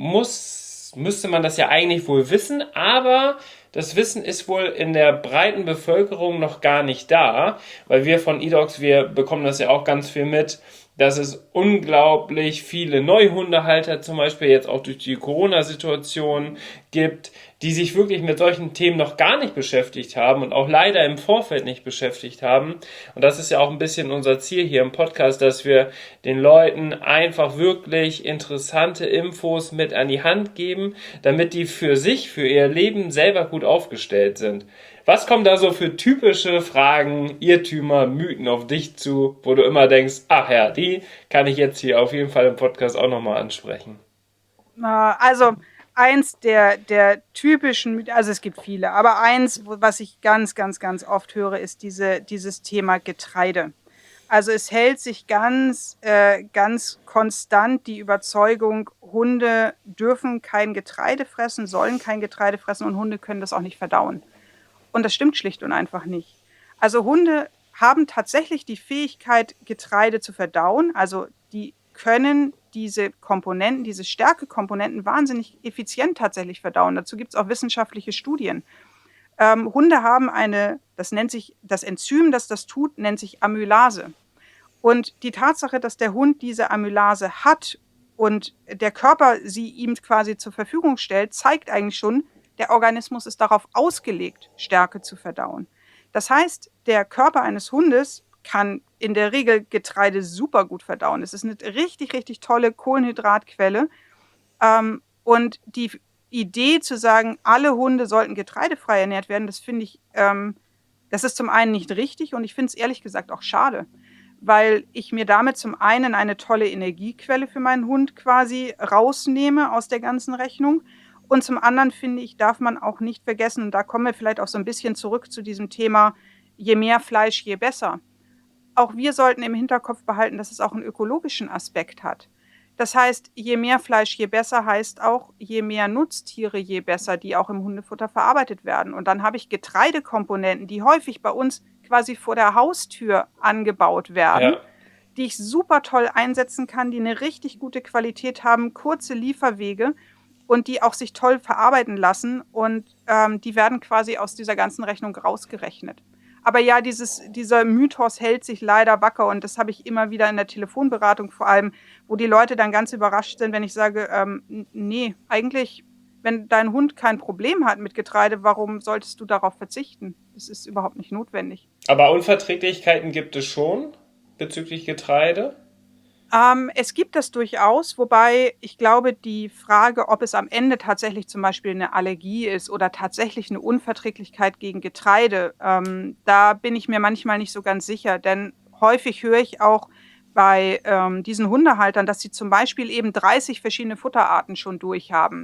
müsste man das ja eigentlich wohl wissen, aber das Wissen ist wohl in der breiten Bevölkerung noch gar nicht da, weil wir von eDogs, wir bekommen das ja auch ganz viel mit, dass es unglaublich viele Neuhundehalter zum Beispiel jetzt auch durch die Corona-Situation gibt, die sich wirklich mit solchen Themen noch gar nicht beschäftigt haben und auch leider im Vorfeld nicht beschäftigt haben. Und das ist ja auch ein bisschen unser Ziel hier im Podcast, dass wir den Leuten einfach wirklich interessante Infos mit an die Hand geben, damit die für sich, für ihr Leben selber gut aufgestellt sind. Was kommen da so für typische Fragen, Irrtümer, Mythen auf dich zu, wo du immer denkst, ach ja, die kann ich jetzt hier auf jeden Fall im Podcast auch nochmal ansprechen? Also eins der typischen, also es gibt viele, aber eins, was ich ganz, ganz, ganz oft höre, ist dieses Thema Getreide. Also es hält sich ganz konstant die Überzeugung, Hunde dürfen kein Getreide fressen, sollen kein Getreide fressen und Hunde können das auch nicht verdauen. Und das stimmt schlicht und einfach nicht. Also Hunde haben tatsächlich die Fähigkeit, Getreide zu verdauen. Also die können diese Komponenten, diese Stärkekomponenten wahnsinnig effizient tatsächlich verdauen. Dazu gibt es auch wissenschaftliche Studien. Hunde haben das nennt sich, das Enzym, das tut, nennt sich Amylase. Und die Tatsache, dass der Hund diese Amylase hat und der Körper sie ihm quasi zur Verfügung stellt, zeigt eigentlich schon, der Organismus ist darauf ausgelegt, Stärke zu verdauen. Das heißt, der Körper eines Hundes kann in der Regel Getreide super gut verdauen. Es ist eine richtig, richtig tolle Kohlenhydratquelle. Und die Idee zu sagen, alle Hunde sollten getreidefrei ernährt werden, das finde ich, das ist zum einen nicht richtig und ich finde es ehrlich gesagt auch schade, weil ich mir damit zum einen eine tolle Energiequelle für meinen Hund quasi rausnehme aus der ganzen Rechnung. Und zum anderen finde ich, darf man auch nicht vergessen, und da kommen wir vielleicht auch so ein bisschen zurück zu diesem Thema, je mehr Fleisch, je besser. Auch wir sollten im Hinterkopf behalten, dass es auch einen ökologischen Aspekt hat. Das heißt, je mehr Fleisch, je besser heißt auch, je mehr Nutztiere, je besser, die auch im Hundefutter verarbeitet werden. Und dann habe ich Getreidekomponenten, die häufig bei uns quasi vor der Haustür angebaut werden, Ja. die ich super toll einsetzen kann, die eine richtig gute Qualität haben, kurze Lieferwege und die auch sich toll verarbeiten lassen und die werden quasi aus dieser ganzen Rechnung rausgerechnet. Aber ja, dieser Mythos hält sich leider wacker und das habe ich immer wieder in der Telefonberatung vor allem, wo die Leute dann ganz überrascht sind, wenn ich sage, nee, eigentlich, wenn dein Hund kein Problem hat mit Getreide, warum solltest du darauf verzichten? Das ist überhaupt nicht notwendig. Aber Unverträglichkeiten gibt es schon bezüglich Getreide? Es gibt das durchaus, wobei ich glaube, die Frage, ob es am Ende tatsächlich zum Beispiel eine Allergie ist oder tatsächlich eine Unverträglichkeit gegen Getreide, da bin ich mir manchmal nicht so ganz sicher, denn häufig höre ich auch bei diesen Hundehaltern, dass sie zum Beispiel eben 30 verschiedene Futterarten schon durchhaben,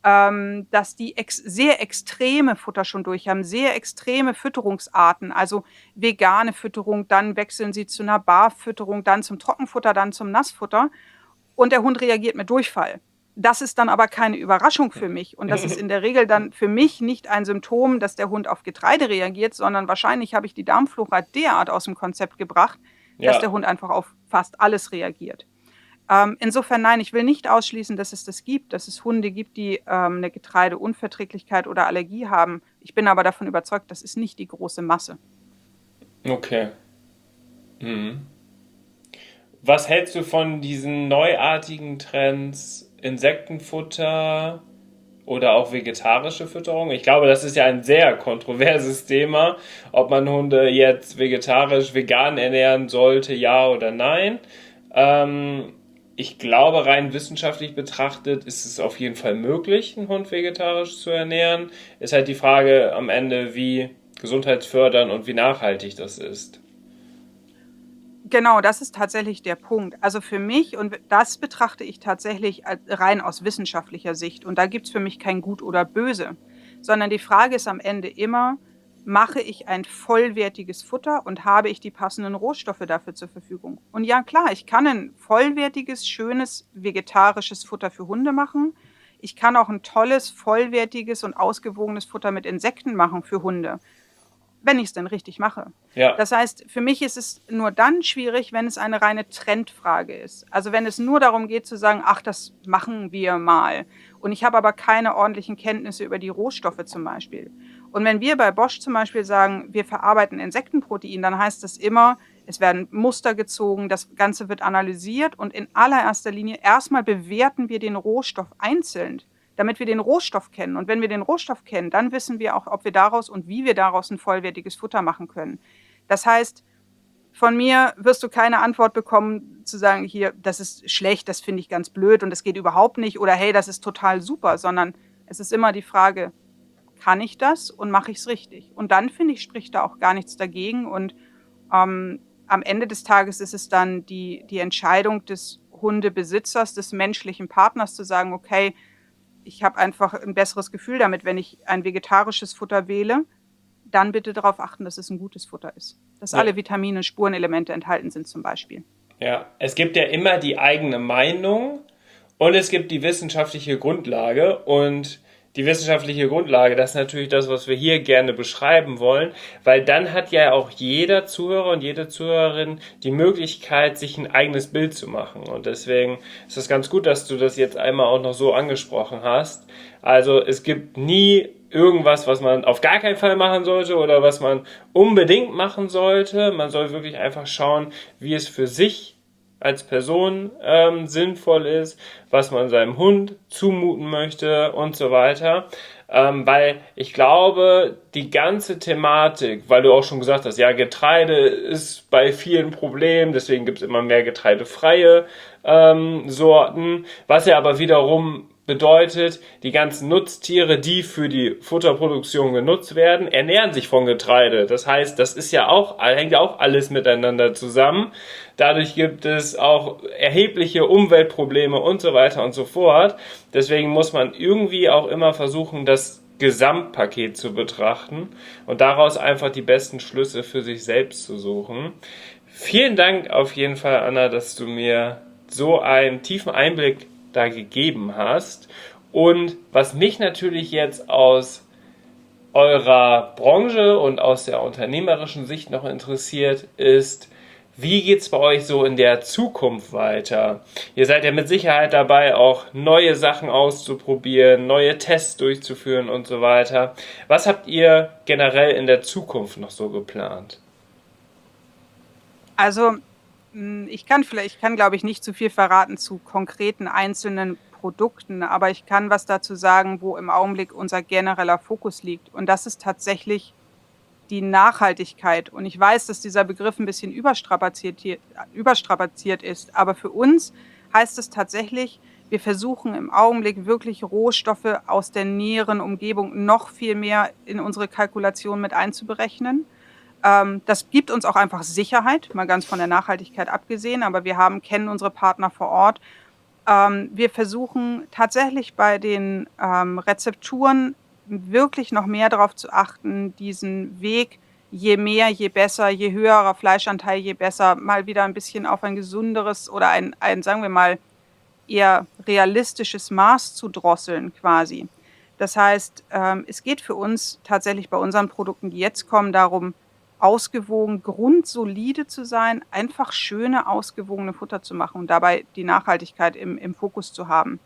dass die sehr extreme Futter schon durchhaben, sehr extreme Fütterungsarten, also vegane Fütterung, dann wechseln sie zu einer Barfütterung, dann zum Trockenfutter, dann zum Nassfutter und der Hund reagiert mit Durchfall. Das ist dann aber keine Überraschung für mich und das ist in der Regel dann für mich nicht ein Symptom, dass der Hund auf Getreide reagiert, sondern wahrscheinlich habe ich die Darmflora derart aus dem Konzept gebracht, dass der Hund einfach auf fast alles reagiert. Insofern nein, ich will nicht ausschließen, dass es das gibt, dass es Hunde gibt, die eine Getreideunverträglichkeit oder Allergie haben. Ich bin aber davon überzeugt, das ist nicht die große Masse. Okay. Mhm. Was hältst du von diesen neuartigen Trends, Insektenfutter oder auch vegetarische Fütterung? Ich glaube, das ist ja ein sehr kontroverses Thema, ob man Hunde jetzt vegetarisch, vegan ernähren sollte, ja oder nein. ich glaube, rein wissenschaftlich betrachtet ist es auf jeden Fall möglich, einen Hund vegetarisch zu ernähren. Ist halt die Frage am Ende, wie gesundheitsfördernd und wie nachhaltig das ist. Genau, das ist tatsächlich der Punkt. Also für mich, und das betrachte ich tatsächlich rein aus wissenschaftlicher Sicht, und da gibt's für mich kein Gut oder Böse, sondern die Frage ist am Ende immer, mache ich ein vollwertiges Futter und habe ich die passenden Rohstoffe dafür zur Verfügung? Und ja, klar, ich kann ein vollwertiges, schönes, vegetarisches Futter für Hunde machen. Ich kann auch ein tolles, vollwertiges und ausgewogenes Futter mit Insekten machen für Hunde, wenn ich es denn richtig mache. Ja, Das heißt, für mich ist es nur dann schwierig, wenn es eine reine Trendfrage ist. Also wenn es nur darum geht zu sagen, ach, das machen wir mal. Und ich habe aber keine ordentlichen Kenntnisse über die Rohstoffe zum Beispiel. Und wenn wir bei Bosch zum Beispiel sagen, wir verarbeiten Insektenprotein, dann heißt das immer, es werden Muster gezogen, das Ganze wird analysiert und in allererster Linie erstmal bewerten wir den Rohstoff einzeln, damit wir den Rohstoff kennen. Und wenn wir den Rohstoff kennen, dann wissen wir auch, ob wir daraus und wie wir daraus ein vollwertiges Futter machen können. Das heißt, von mir wirst du keine Antwort bekommen, zu sagen, hier, das ist schlecht, das finde ich ganz blöd und das geht überhaupt nicht oder hey, das ist total super, sondern es ist immer die Frage, kann ich das und mache ich es richtig? Und dann, finde ich, spricht da auch gar nichts dagegen. Und am Ende des Tages ist es dann die Entscheidung des Hundebesitzers, des menschlichen Partners zu sagen, okay, ich habe einfach ein besseres Gefühl damit, wenn ich ein vegetarisches Futter wähle, dann bitte darauf achten, dass es ein gutes Futter ist. Dass ja. alle Vitamine und Spurenelemente enthalten sind zum Beispiel. Ja, es gibt ja immer die eigene Meinung und es gibt die wissenschaftliche Grundlage und die wissenschaftliche Grundlage, das ist natürlich das, was wir hier gerne beschreiben wollen, weil dann hat ja auch jeder Zuhörer und jede Zuhörerin die Möglichkeit, sich ein eigenes Bild zu machen. Und deswegen ist es ganz gut, dass du das jetzt einmal auch noch so angesprochen hast. Also es gibt nie irgendwas, was man auf gar keinen Fall machen sollte oder was man unbedingt machen sollte. Man soll wirklich einfach schauen, wie es für sich als Person sinnvoll ist, was man seinem Hund zumuten möchte und so weiter. Weil ich glaube, die ganze Thematik, weil du auch schon gesagt hast, ja, Getreide ist bei vielen Problemen, deswegen gibt es immer mehr getreidefreie Sorten, was ja aber wiederum bedeutet, die ganzen Nutztiere, die für die Futterproduktion genutzt werden, ernähren sich von Getreide. Das heißt, das ist ja auch, hängt ja auch alles miteinander zusammen. Dadurch gibt es auch erhebliche Umweltprobleme und so weiter und so fort. Deswegen muss man irgendwie auch immer versuchen, das Gesamtpaket zu betrachten und daraus einfach die besten Schlüsse für sich selbst zu suchen. Vielen Dank auf jeden Fall, Anna, dass du mir so einen tiefen Einblick da gegeben hast. Und was mich natürlich jetzt aus eurer Branche und aus der unternehmerischen Sicht noch interessiert, ist, wie geht's bei euch so in der Zukunft weiter? Ihr seid ja mit Sicherheit dabei, auch neue Sachen auszuprobieren, neue Tests durchzuführen und so weiter. Was habt ihr generell in der Zukunft noch so geplant? Also ich kann, glaube ich, nicht zu viel verraten zu konkreten einzelnen Produkten, aber ich kann was dazu sagen, wo im Augenblick unser genereller Fokus liegt. Und das ist tatsächlich die Nachhaltigkeit. Und ich weiß, dass dieser Begriff ein bisschen überstrapaziert ist, aber für uns heißt es tatsächlich, wir versuchen im Augenblick wirklich Rohstoffe aus der näheren Umgebung noch viel mehr in unsere Kalkulation mit einzuberechnen. Das gibt uns auch einfach Sicherheit, mal ganz von der Nachhaltigkeit abgesehen, aber wir kennen unsere Partner vor Ort. Wir versuchen tatsächlich bei den Rezepturen wirklich noch mehr darauf zu achten, diesen Weg, je mehr, je besser, je höherer Fleischanteil, je besser, mal wieder ein bisschen auf ein gesunderes oder ein sagen wir mal, eher realistisches Maß zu drosseln quasi. Das heißt, es geht für uns tatsächlich bei unseren Produkten, die jetzt kommen, darum, ausgewogen, grundsolide zu sein, einfach schöne, ausgewogene Futter zu machen und dabei die Nachhaltigkeit im Fokus zu haben.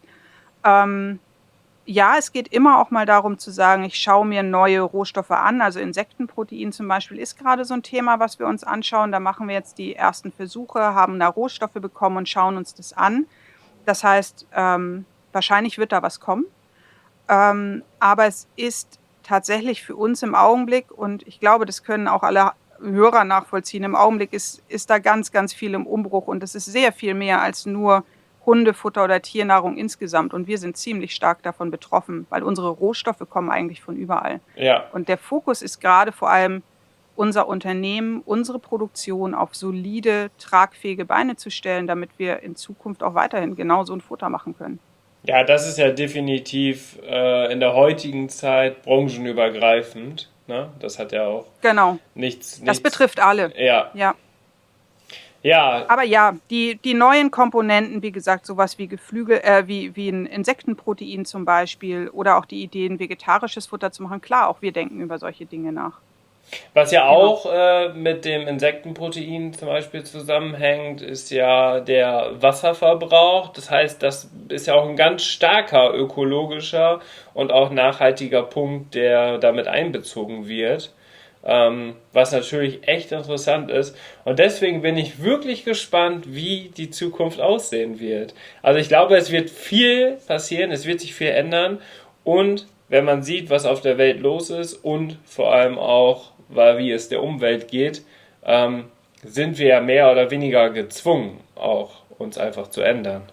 Ja, es geht immer auch mal darum zu sagen, ich schaue mir neue Rohstoffe an. Also Insektenprotein zum Beispiel ist gerade so ein Thema, was wir uns anschauen. Da machen wir jetzt die ersten Versuche, haben da Rohstoffe bekommen und schauen uns das an. Das heißt, wahrscheinlich wird da was kommen. Aber es ist tatsächlich für uns im Augenblick, und ich glaube, das können auch alle Hörer nachvollziehen, im Augenblick ist da ganz, ganz viel im Umbruch und es ist sehr viel mehr als nur Hundefutter oder Tiernahrung insgesamt. Und wir sind ziemlich stark davon betroffen, weil unsere Rohstoffe kommen eigentlich von überall. Ja. Und der Fokus ist gerade vor allem, unser Unternehmen, unsere Produktion auf solide, tragfähige Beine zu stellen, damit wir in Zukunft auch weiterhin genau so ein Futter machen können. Ja, das ist ja definitiv in der heutigen Zeit branchenübergreifend. Ne? Das hat ja auch Genau, nichts. das betrifft alle. Ja. Ja. Ja, Aber ja, die neuen Komponenten, wie gesagt, sowas wie wie ein Insektenprotein zum Beispiel oder auch die Ideen, vegetarisches Futter zu machen, klar, auch wir denken über solche Dinge nach. was ja auch mit dem Insektenprotein zum Beispiel zusammenhängt, ist ja der Wasserverbrauch. Das heißt, das ist ja auch ein ganz starker ökologischer und auch nachhaltiger Punkt, der damit einbezogen wird. Was natürlich echt interessant ist. Und deswegen bin ich wirklich gespannt, wie die Zukunft aussehen wird. Also ich glaube, es wird viel passieren, es wird sich viel ändern. Und wenn man sieht, was auf der Welt los ist und vor allem auch, wie es der Umwelt geht, sind wir ja mehr oder weniger gezwungen, auch uns einfach zu ändern.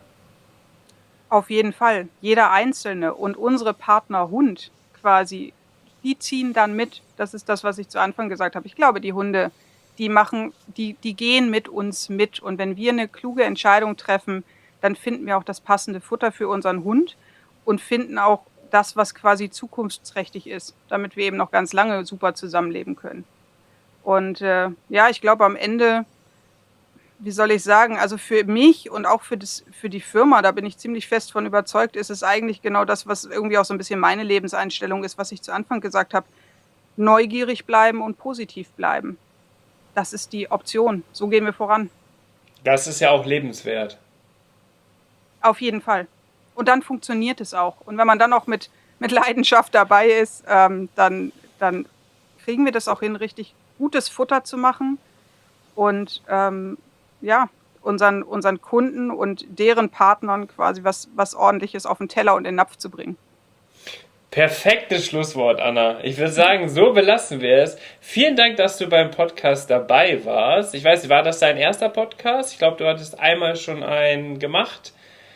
Auf jeden Fall. Jeder Einzelne und unsere Partner Hund quasi, die ziehen dann mit. Das ist das, was ich zu Anfang gesagt habe. Ich glaube, die Hunde, die gehen mit uns mit. Und wenn wir eine kluge Entscheidung treffen, dann finden wir auch das passende Futter für unseren Hund und finden auch das, was quasi zukunftsträchtig ist, damit wir eben noch ganz lange super zusammenleben können. Und ja, ich glaube am Ende, wie soll ich sagen, also für mich und auch für die Firma, da bin ich ziemlich fest von überzeugt, ist es eigentlich genau das, was irgendwie auch so ein bisschen meine Lebenseinstellung ist, was ich zu Anfang gesagt habe. Neugierig bleiben und positiv bleiben. Das ist die Option. So gehen wir voran. Das ist ja auch lebenswert. Auf jeden Fall. Und dann funktioniert es auch. Und wenn man dann auch mit Leidenschaft dabei ist, dann kriegen wir das auch hin, richtig gutes Futter zu machen und ja, unseren Kunden und deren Partnern quasi was Ordentliches auf den Teller und in den Napf zu bringen. Perfektes Schlusswort, Anna. Ich würde sagen, so belassen wir es. Vielen Dank, dass du beim Podcast dabei warst. Ich weiß, war das dein erster Podcast? Ich glaube, du hattest einmal schon einen gemacht.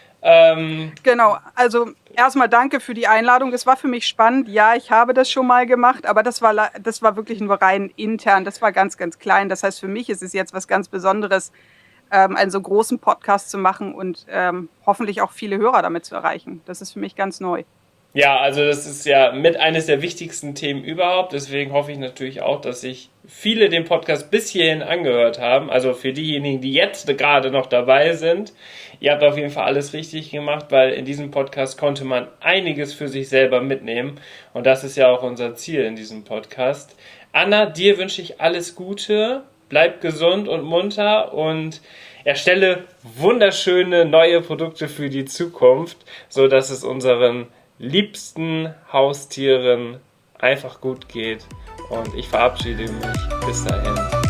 Genau, also erstmal danke für die Einladung. Das war für mich spannend. Ja, ich habe das schon mal gemacht, aber das war wirklich nur rein intern. Das war ganz, ganz klein. Das heißt, für mich ist es jetzt was ganz Besonderes, einen so großen Podcast zu machen und hoffentlich auch viele Hörer damit zu erreichen. Das ist für mich ganz neu. Ja, also das ist ja mit eines der wichtigsten Themen überhaupt. Deswegen hoffe ich natürlich auch, dass sich viele den Podcast bis hierhin angehört haben. Also für diejenigen, die jetzt gerade noch dabei sind, ihr habt auf jeden Fall alles richtig gemacht, weil in diesem Podcast konnte man einiges für sich selber mitnehmen. Und das ist ja auch unser Ziel in diesem Podcast. Anna, dir wünsche ich alles Gute. Bleib gesund und munter und erstelle wunderschöne neue Produkte für die Zukunft, so dass es unseren liebsten Haustieren einfach gut geht. Und ich verabschiede mich. Bis dahin.